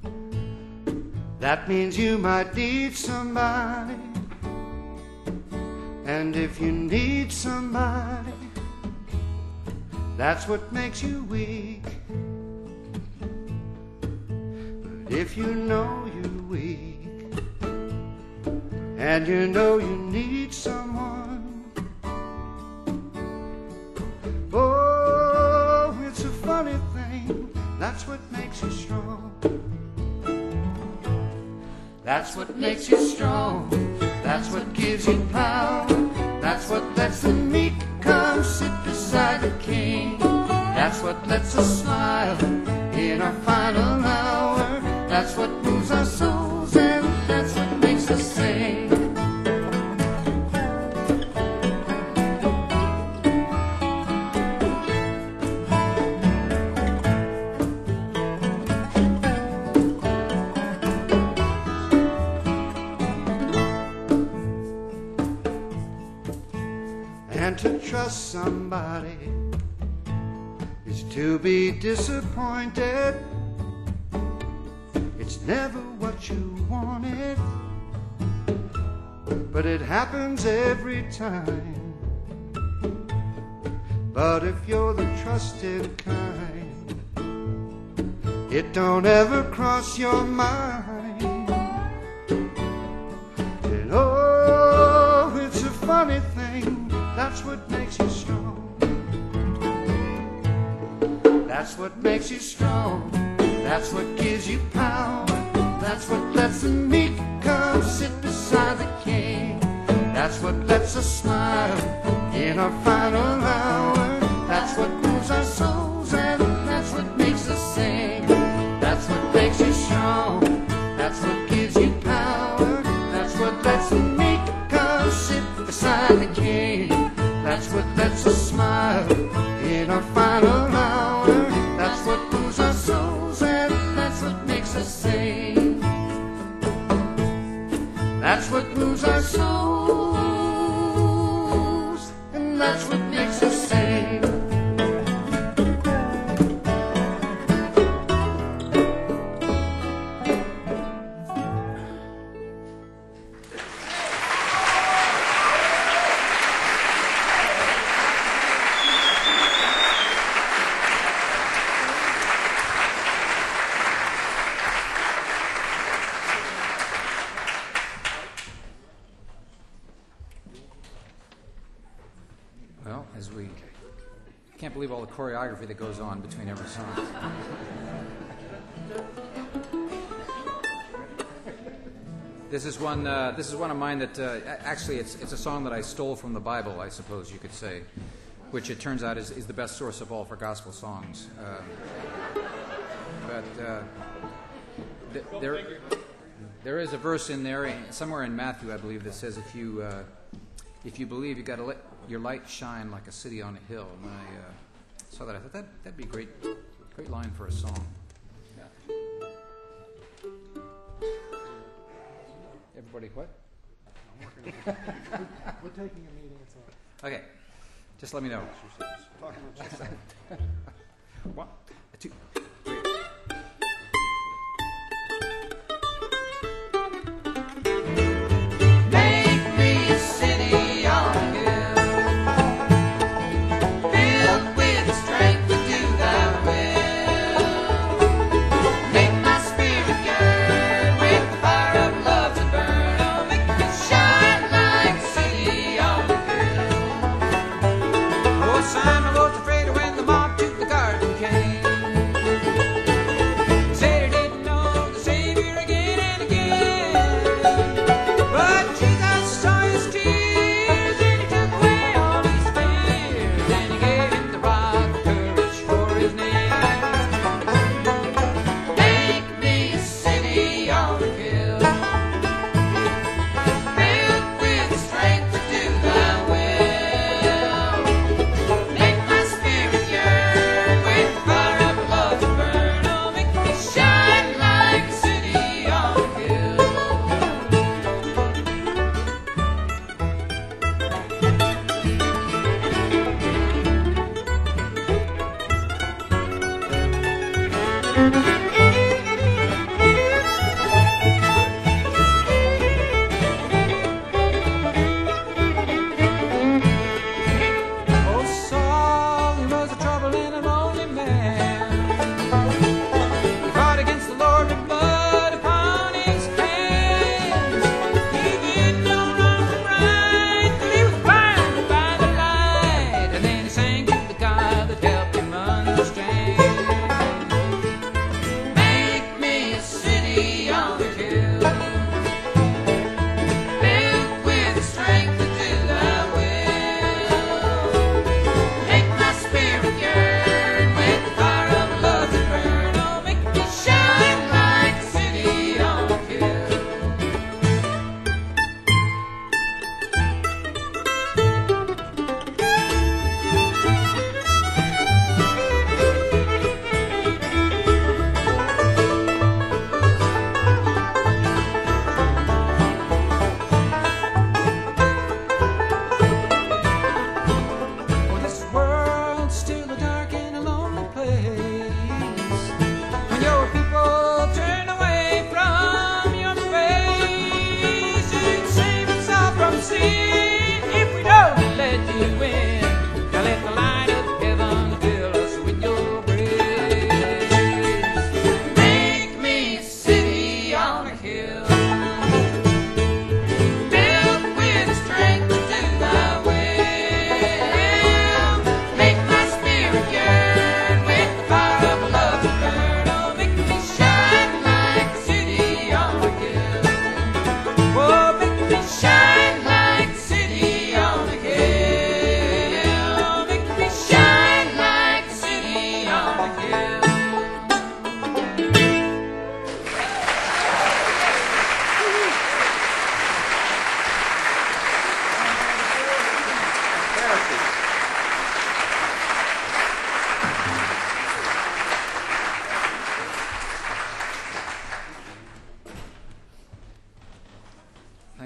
that means you might need somebody. And if you need somebody, that's what makes you weak. But if you know you're weak, and you know you need someone, oh, it's a funny thing, that's what makes you strong. That's what makes you strong. That's what gives you power. That's what lets the meek come sit beside the king. That's what lets us smile in our final hour. That's what moves our souls, and that's what makes us sing. And to trust somebody is to be disappointed. It's never what you wanted, but it happens every time. But if you're the trusted kind, it don't ever cross your mind. And oh, it's a funny thing, that's what makes you strong. That's what makes you strong. That's what gives you power. That's what lets the meek come sit beside the king. That's what lets us smile in our final hour. That's what moves our souls, and that's what makes us sing. That's what makes you strong. That's what gives you power. That's what lets the meek come sit beside the king. That's what lets us smile in our final hour. That's what moves our souls, and that's what makes us sing. That's what moves our souls, and that's what makes us sing. Well, as we can't believe all the choreography that goes on between every song. This is one. Uh, this is one of mine that uh, actually it's it's a song that I stole from the Bible, I suppose you could say, which it turns out is, is the best source of all for gospel songs. Uh, but uh, th- there there is a verse in there somewhere in Matthew, I believe, that says if you uh, if you believe, you got to let your light shine like a city on a hill. And when I uh, saw that, I thought that that'd be a great great line for a song. Everybody, what? We're taking a meeting, it's all right. Okay, just let me know. Talking about yourself. One, two. Make me a city on a hill, filled with the strength to do thy will. Make my spirit yearn with the fire of love to burn. Oh, make me shine like a city on a hill. Oh, Simon was afraid when the mob to the garden came.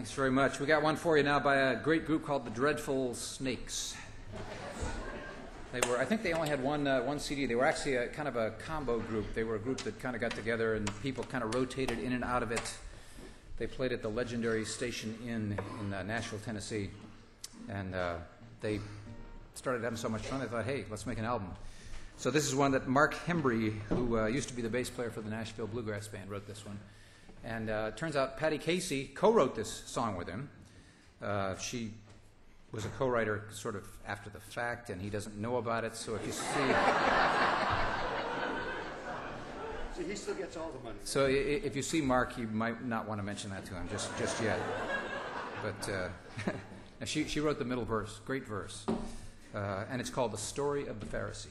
Thanks very much. We got one for you now by a great group called the Dreadful Snakes. They were, I think they only had one uh, one C D. They were actually a kind of a combo group. They were a group that kind of got together and people kind of rotated in and out of it. They played at the legendary Station Inn in uh, Nashville, Tennessee. And uh, they started having so much fun, they thought, hey, let's make an album. So this is one that Mark Hembry, who uh, used to be the bass player for the Nashville Bluegrass Band, wrote this one. And uh, it turns out Patty Casey co-wrote this song with him. Uh, she was a co-writer sort of after the fact, and he doesn't know about it. So if you see... So he still gets all the money. So i- if you see Mark, you might not want to mention that to him just, just yet. But uh, she, she wrote the middle verse, great verse. Uh, and it's called The Story of the Pharisee.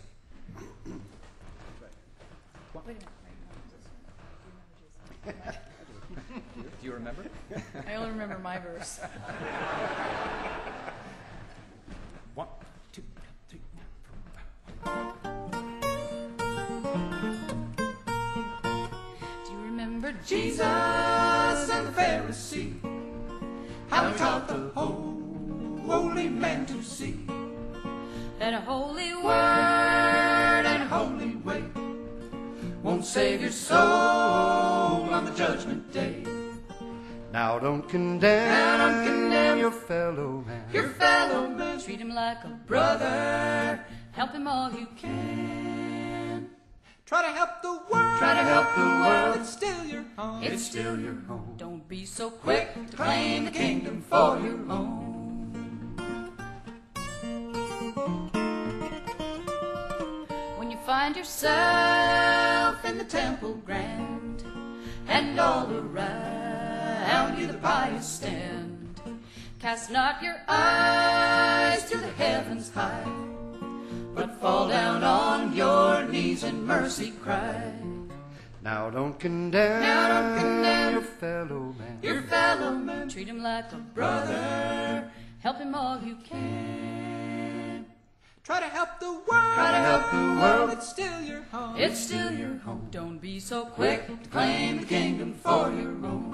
Do you remember? I only remember my verse. One, two, three, four. Do you remember Jesus and the Pharisee, how he taught the whole holy man to see that a holy word and a holy way won't save your soul on the judgment day. Now don't condemn, Now don't condemn your fellow man. Your fellow man, treat him like a brother, help him all you can. try to help the world. Try to help the world. It's still your home. It's still your home. Don't be so Quick quick to claim the kingdom for your own. when you find yourself in the temple grand, And all around you the pious stand. cast not your Eyes to the heavens high, but fall down on your knees and mercy cry. Now don't condemn, Now don't condemn your fellow man. Your fellow man, treat him like a brother, help him all you can. try to help the world. Try to help the world. It's still your home. It's still your home. Don't be so quick Quick to claim the kingdom for your own.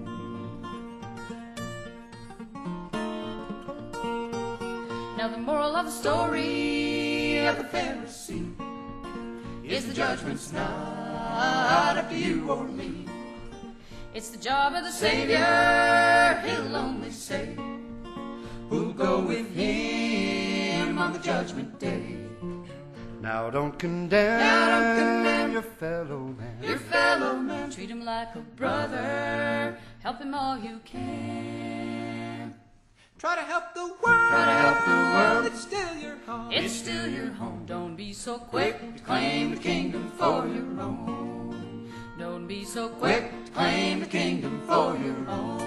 Now the moral of the story Of the Pharisee is the judgment's not up to you or me. it's the job of the Savior, Savior. he'll only say who'll go with him on the judgment day. Now don't condemn, Now don't condemn your fellow man. Your fellow man, Treat him like a brother, help him all you can. try to help the world. Try to help the world. It's still your home. It's still your home. Don't be so Quick quick to claim the kingdom for your own. Don't be so Quick quick to claim the kingdom for your own.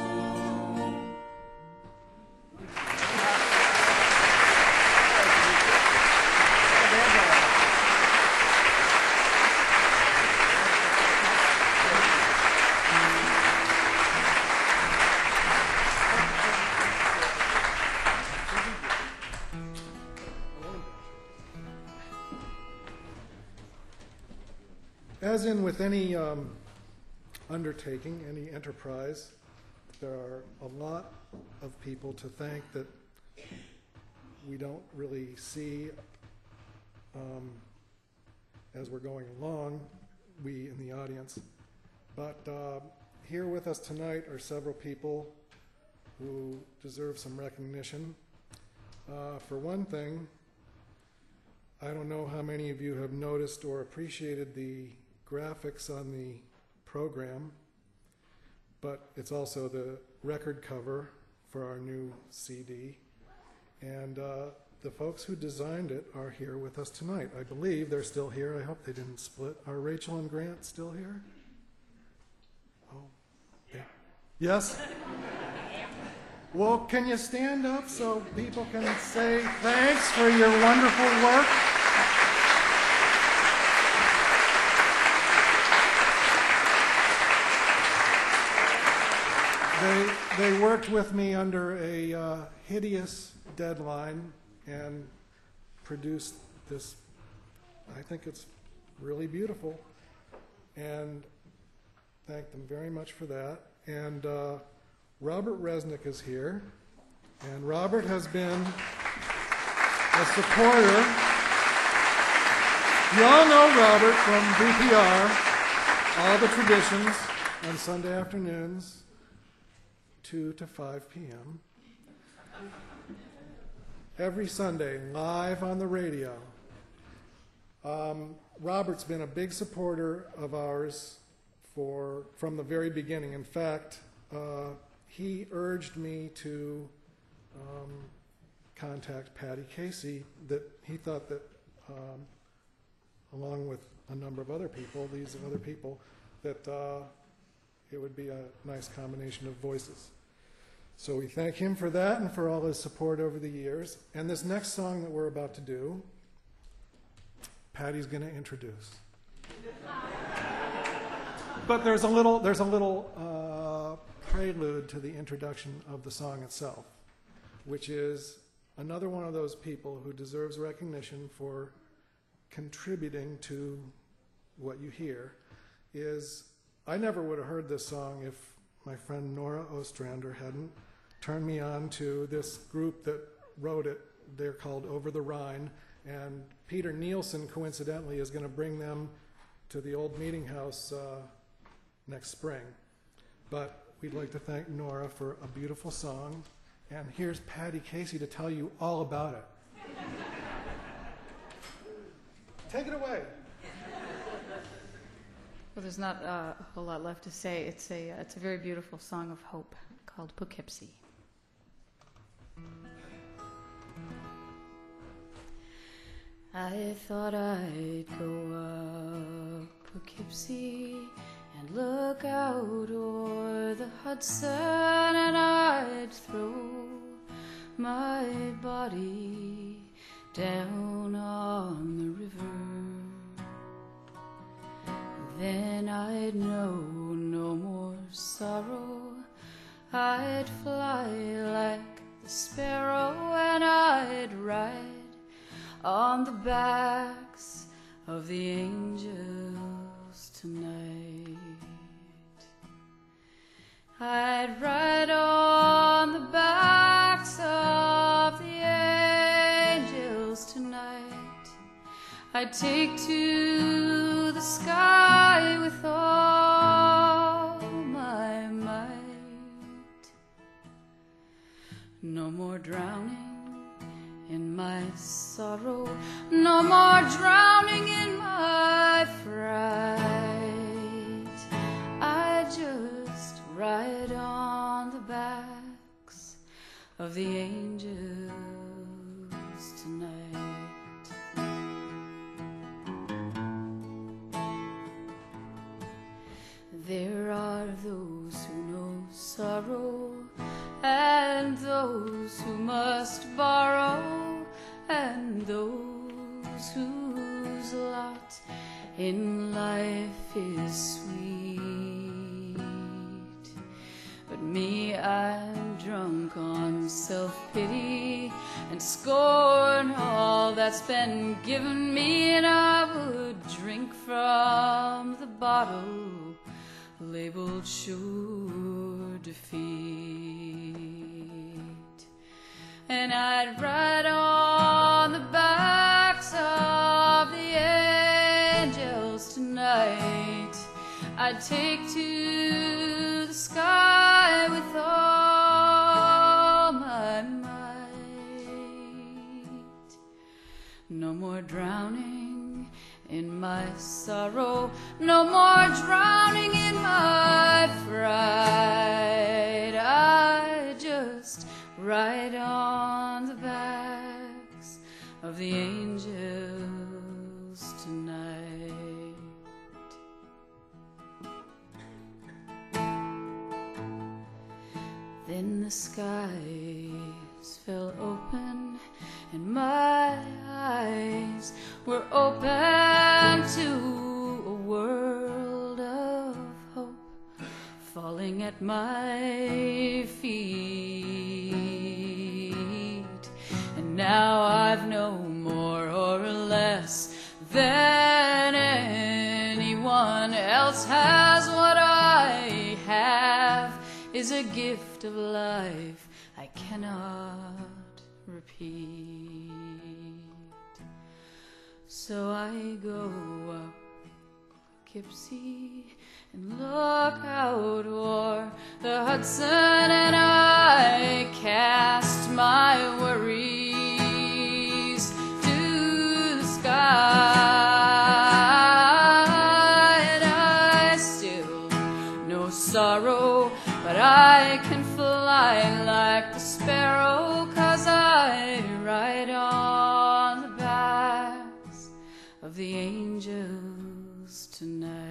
As in with any um, undertaking, any enterprise, there are a lot of people to thank that we don't really see um, as we're going along, we in the audience. But uh, here with us tonight are several people who deserve some recognition. Uh, for one thing, I don't know how many of you have noticed or appreciated the graphics on the program, but it's also the record cover for our new C D. And uh, the folks who designed it are here with us tonight. I believe they're still here. I hope they didn't split. Are Rachel and Grant still here? Oh, okay. Yes? Well, can you stand up so people can say thanks for your wonderful work? They, they worked with me under a uh, hideous deadline and produced this. I think it's really beautiful, and thank them very much for that. And uh, Robert Resnick is here, and Robert has been a supporter. You all know Robert from B P R, all the traditions on Sunday afternoons, two to five p.m. Every Sunday, live on the radio. Um, Robert's been a big supporter of ours for from the very beginning. In fact, uh, he urged me to um, contact Patty Casey, that he thought that, um, along with a number of other people, these other people, that uh, it would be a nice combination of voices. So we thank him for that and for all his support over the years. And this next song that we're about to do, Patty's going to introduce. But there's a little, there's a little uh, prelude to the introduction of the song itself, which is another one of those people who deserves recognition for contributing to what you hear. Is I never would have heard this song if my friend Nora Ostrander hadn't turned me on to this group that wrote it. They're called Over the Rhine, and Peter Nielsen, coincidentally, is going to bring them to the old meeting house uh, next spring. But we'd like to thank Nora for a beautiful song, and here's Patty Casey to tell you all about it. Take it away. Well, there's not uh, a whole lot left to say. It's a uh, it's a very beautiful song of hope called Poughkeepsie. I thought I'd go up Poughkeepsie and look out o'er the Hudson, and I'd throw my body down on the river. Then I'd know no more sorrow. I'd fly like the sparrow, and I'd ride on the backs of the angels tonight. I'd ride on the backs of the angels tonight. I'd take to the sky with all my might. No more drowning in my sorrow, no more drowning in my fright. I just ride on the backs of the angels tonight. There are those who know sorrow, and those who must borrow, and those whose lot in life is sweet. But me, I'm drunk on self-pity and scorn all that's been given me, and I would drink from the bottle labeled sure defeat. And I'd ride on the backs of the angels tonight. I'd take to the sky with all my might. No more drowning in my sorrow, no more drowning in my fright. I just ride on the backs of the angels tonight. Then the skies fell open and my eyes were open to a world of hope falling at my feet. And now I've no more or less than anyone else has. What I have is a gift of life I cannot repeat. So I go up Poughkeepsie and look out o'er the Hudson, and I cast my worries to the sky, and I still know sorrow, but I can fly like the sparrow, 'cause I ride on the backs of the angels tonight.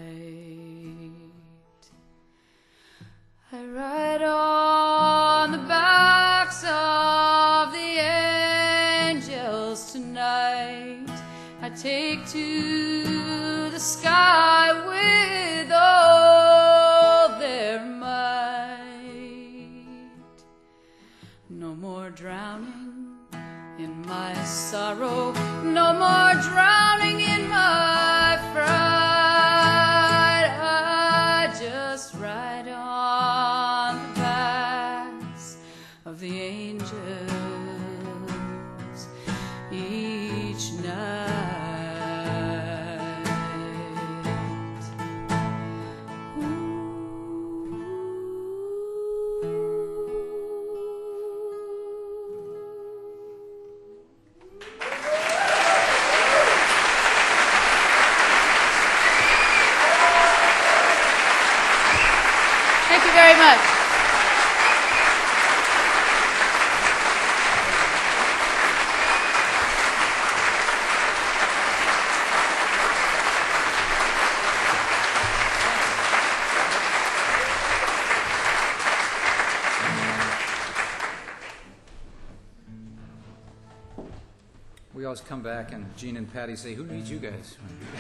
I ride on the backs of the angels tonight. I take to the sky with all their might. No more drowning in my sorrow, no more drowning in my fright. I just ride on the backs of the angels each night. Thank you very much. We always come back and Gene and Patty say, "Who needs you guys?"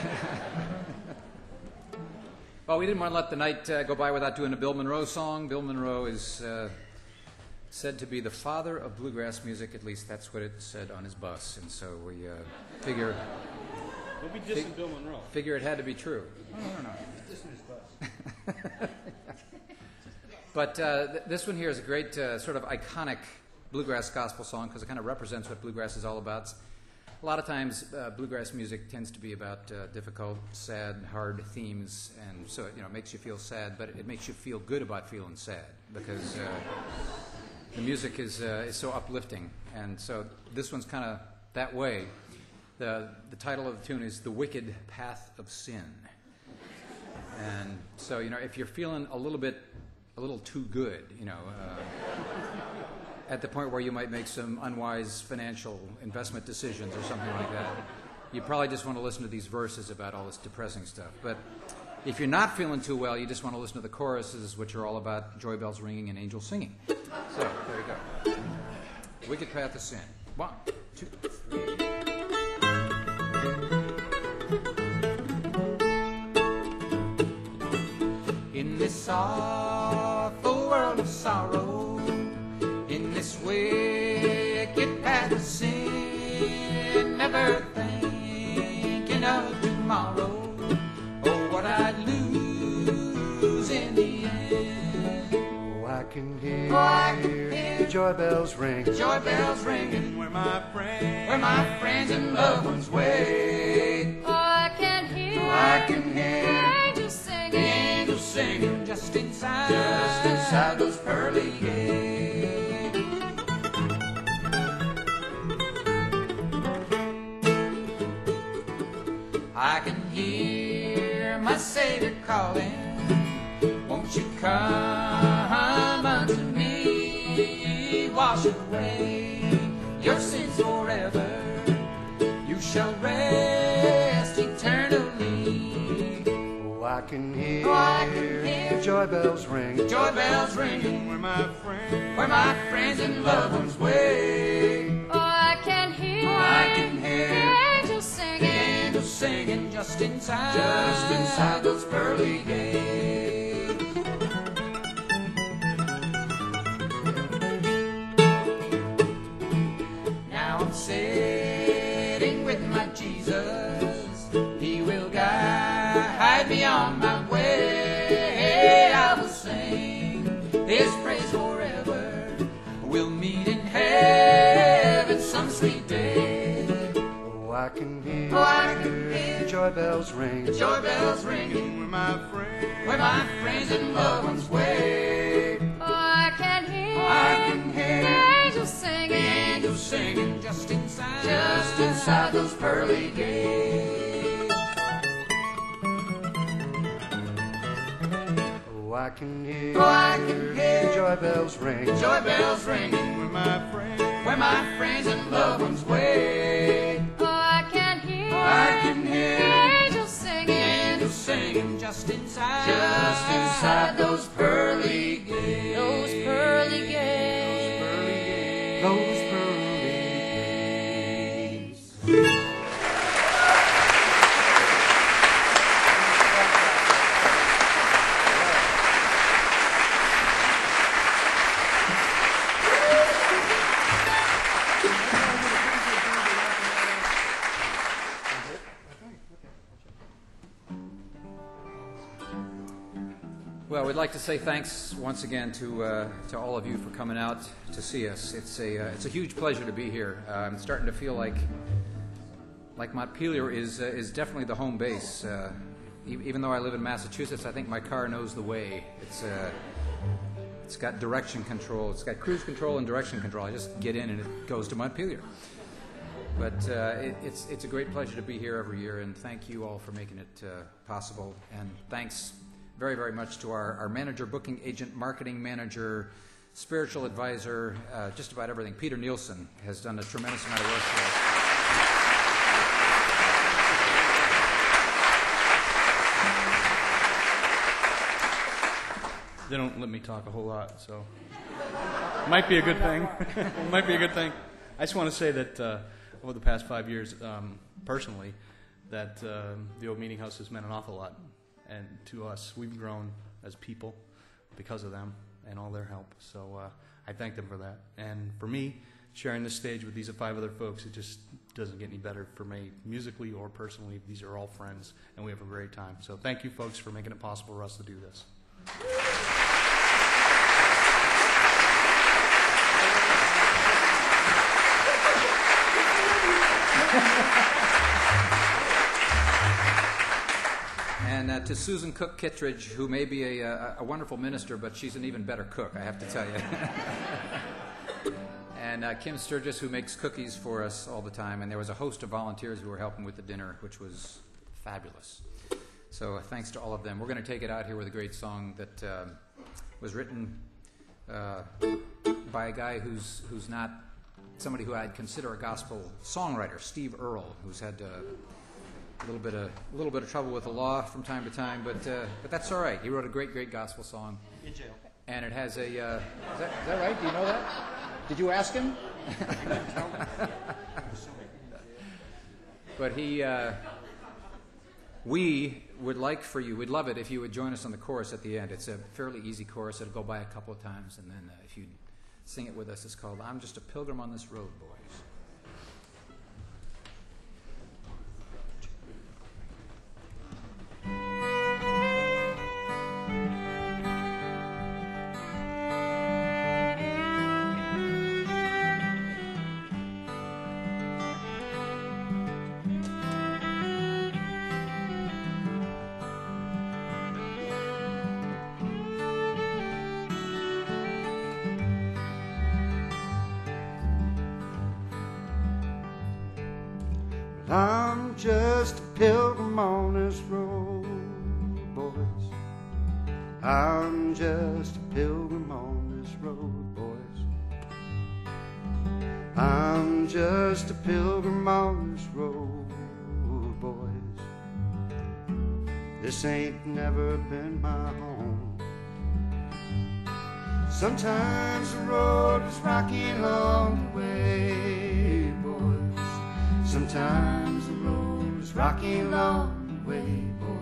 Well, we didn't want to let the night uh, go by without doing a Bill Monroe song. Bill Monroe is uh, said to be the father of bluegrass music. At least that's what it said on his bus. And so we uh, figure Don't be dissing Bill Monroe. figure it had to be true. No, no, no. He's dissing his bus. But uh, th- this one here is a great uh, sort of iconic bluegrass gospel song because it kind of represents what bluegrass is all about. A lot of times, uh, bluegrass music tends to be about uh, difficult, sad, hard themes, and so it, you know, makes you feel sad, but it makes you feel good about feeling sad because uh, the music is uh, is so uplifting, and so this one's kind of that way. the The title of the tune is "The Wicked Path of Sin," and so you know, if you're feeling a little bit, a little too good, you know. Uh, at the point where you might make some unwise financial investment decisions or something like that, you probably just want to listen to these verses about all this depressing stuff. But if you're not feeling too well, you just want to listen to the choruses, which are all about joy bells ringing and angels singing. So, there you go. Wicked Path of Sin. One, two, three. In this awful world of sorrow, in this wicked path of sin, never thinking of tomorrow, or what I'd lose in the end. Oh, I can hear, Oh, I can hear the joy bells ring. the joy bells ringing, Where my friends, where my friends and loved ones wait. Oh, I can hear, Oh, I can hear angels the singing. angels singing just inside, Just inside those pearly gates. I can hear my Savior calling, won't you come unto me, wash away your sins forever, you shall rest eternally. Oh, I can hear, Oh, I can hear the joy bells ring. joy bells ringing, where my friends, where my friends and loved ones wait. Oh, I can hear, Oh, I can hear angels the singing. angels singing just inside, Just inside those pearly gates. Now I'm sitting with my Jesus, He will guide me on my way. I will sing His bells ring, the joy bells ringing, where my friends, where my friends and loved ones wait. Oh, I can hear, I can hear the angels singing, the angels singing just inside, just inside those pearly gates. oh, I can hear, Oh, I can hear the joy bells ring, the joy bells ringing, where my friends, where my friends and loved ones wait. oh, I can hear, I can hear the angels the singing, angels singing just inside, just inside those pearly gates. those pearly gates. those pearly gates. Well, we'd like to say thanks once again to uh, to all of you for coming out to see us. It's a uh, it's a huge pleasure to be here. Uh, I'm starting to feel like like Montpelier is uh, is definitely the home base. Uh, e- even though I live in Massachusetts, I think my car knows the way. It's uh, it's got direction control. It's got cruise control and direction control. I just get in and it goes to Montpelier. But uh, it, it's it's a great pleasure to be here every year, and thank you all for making it uh, possible. And thanks very, very much to our, our manager, booking agent, marketing manager, spiritual advisor, uh, just about everything. Peter Nielsen has done a tremendous amount of work for us. They don't let me talk a whole lot, so might be a good thing. Might be a good thing. I just want to say that uh, over the past five years, um, personally, that uh, the old Meeting House has meant an awful lot. And to us, we've grown as people because of them and all their help. So uh, I thank them for that. And for me, sharing this stage with these five other folks, it just doesn't get any better for me, musically or personally. These are all friends, and we have a great time. So thank you, folks, for making it possible for us to do this. And uh, to Susan Cook Kittredge, who may be a, a, a wonderful minister, but she's an even better cook, I have to tell you. And uh, Kim Sturgis, who makes cookies for us all the time. And there was a host of volunteers who were helping with the dinner, which was fabulous. So uh, thanks to all of them. We're going to take it out here with a great song that uh, was written uh, by a guy who's who's not somebody who I'd consider a gospel songwriter, Steve Earle, who's had uh, a little bit of a little bit of trouble with the law from time to time, but uh, but that's all right. He wrote a great, great gospel song. In jail. And it has a. Uh, is, that, is that right? Do you know that? Did you ask him? But he. Uh, we would like for you. We'd love it if you would join us on the chorus at the end. It's a fairly easy chorus. It'll go by a couple of times, and then uh, if you sing it with us, it's called "I'm Just a Pilgrim on This Road, Boys." I'm just a pilgrim on this road, boys. I'm just a pilgrim on this road, boys. I'm just a pilgrim on this road, boys. This ain't never been my home. Sometimes the road is rocky along the way, boys. Sometimes the road is rocky along the way,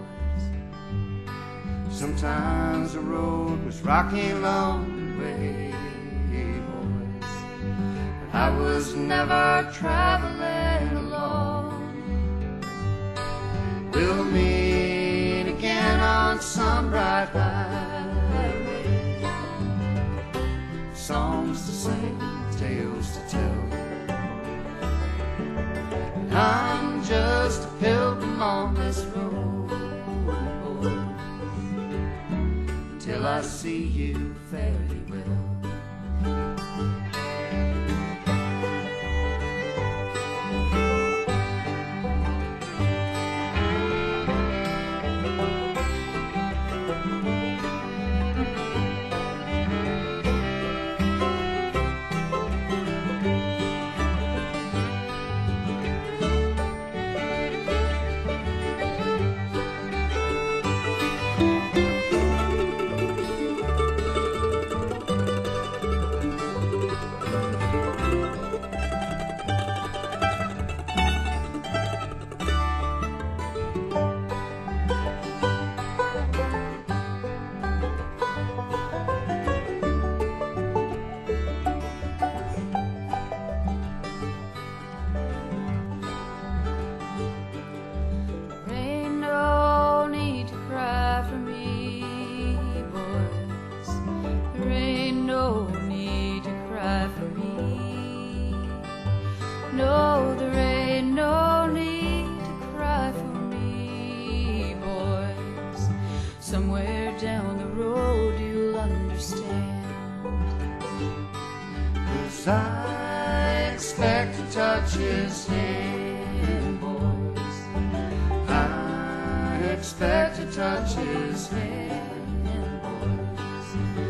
boys. Sometimes the road was rocky along the way, boys. But I was never traveling alone. We'll meet again on some bright highway. Songs to sing, tales to tell. I'm just a pilgrim on this road. I see you fairly well. Ain't no need to cry for me, boys. There ain't no need to cry for me. No, there ain't no need to cry for me, boys. Somewhere down the road you'll understand. 'Cause I expect to touch his hand, boys. I expect to touch his hand, boys.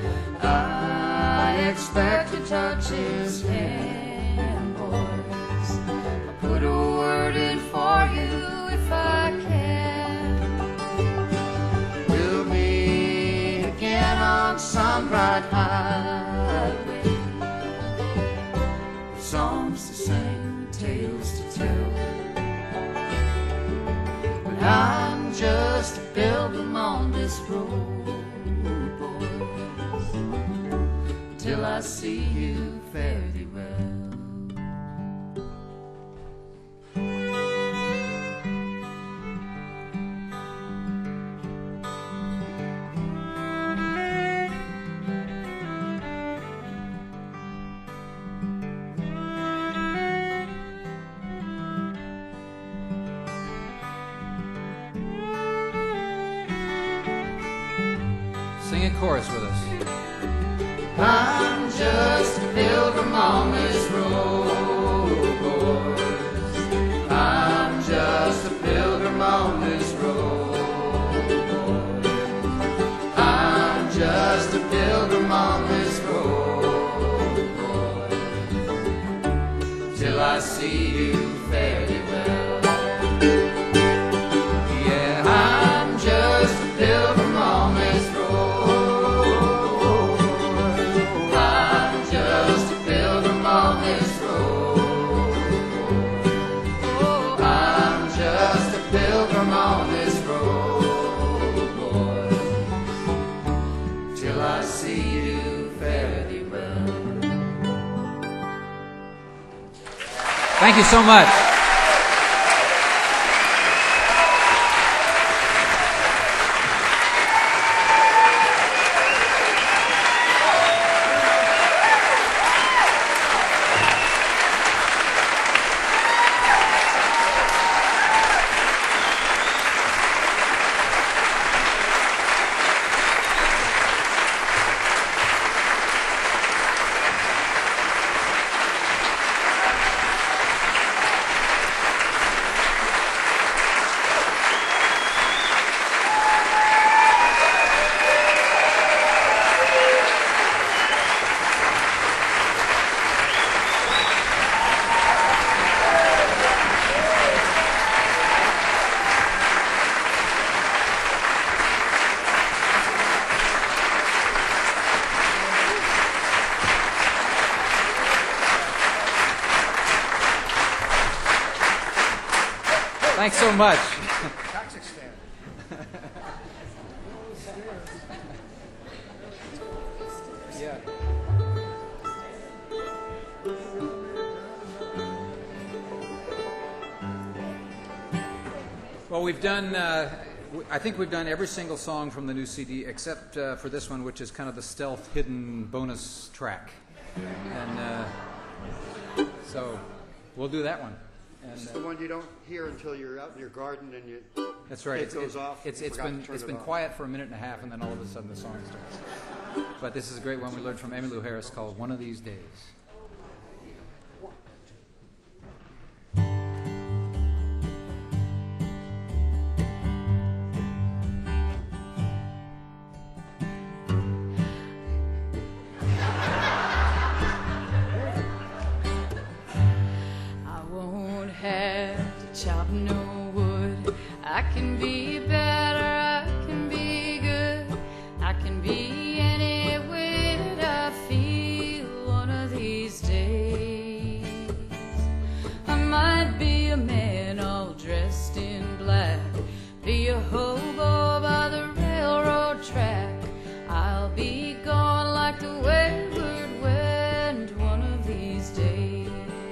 I expect to touch his hand, boys. I'll put a word in for you if I can. We'll meet again on some bright highway. Songs to sing, tales to tell. But I'm just a pilgrim on this road, boys, till I see you fairly well. Sing a chorus with us. I'm just a pilgrim on this road, boys. I'm just a pilgrim on this road, boys. I'm just a pilgrim on this road, boys, till I see you fairly well. Yeah, I'm just a pilgrim on this road. Thank you so much. Thanks so much. Yeah. Well, we've done, uh, w- I think we've done every single song from the new C D except uh, for this one, which is kind of the stealth hidden bonus track. And uh, so we'll do that one. And, It's uh, the one you don't hear until you're out in your garden and you That's right. It It's, goes it- off, It's, you it's forgot been to turn it's it been off. quiet for a minute and a half, and then all of a sudden the song starts. But this is a great one we learned from Emmylou Harris called "One of These Days." I won't have to chop no wood. I can be better, I can be good. I can be any way that I feel one of these days. I might be a man all dressed in black, be a hobo by the railroad track. I'll be gone like the wayward wind one of these days.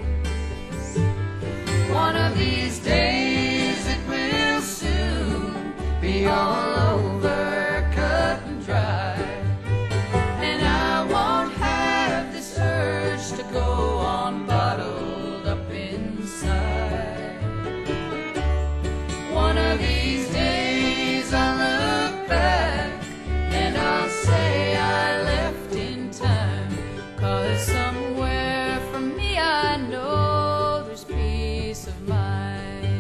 One of these days it will soon be all over, cut and dry, and I won't have this urge to go on bottled up inside. One of these days I'll look back and I'll say I left in time, 'cause somewhere from me I know there's peace of mind.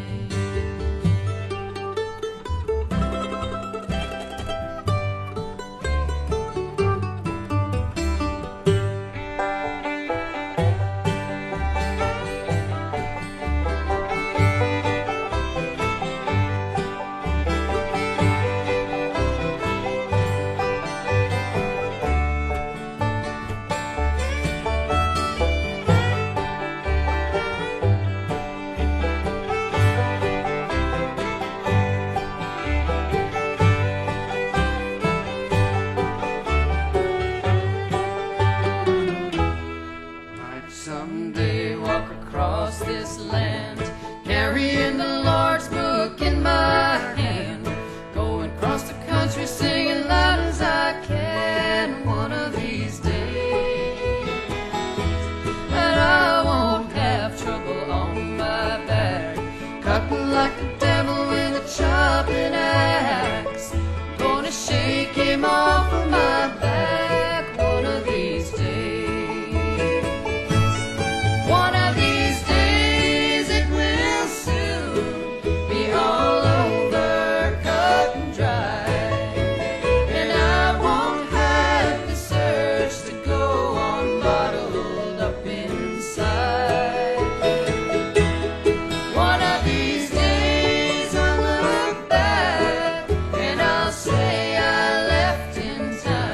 Might someday walk across this land, carrying the Lord's book in my hand, going across the country singing loud as I can one of these days. But I won't have trouble on my back, cutting like the devil with a chopping axe. Gonna shake him off of my back one of these days. One of these days it will soon be all over, cut and dry, and I won't have the urge to go on bottled up inside. One of these days I'll look back and I'll say I left in time.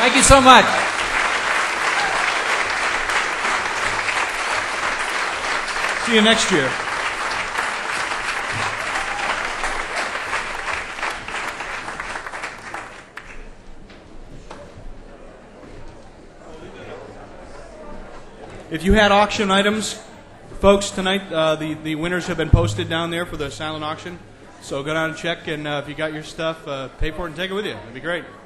Thank you so much. See you next year. If you had auction items, folks, tonight uh, the, the winners have been posted down there for the silent auction. So go down and check, and uh, if you got your stuff, uh, pay for it and take it with you. That'd be great.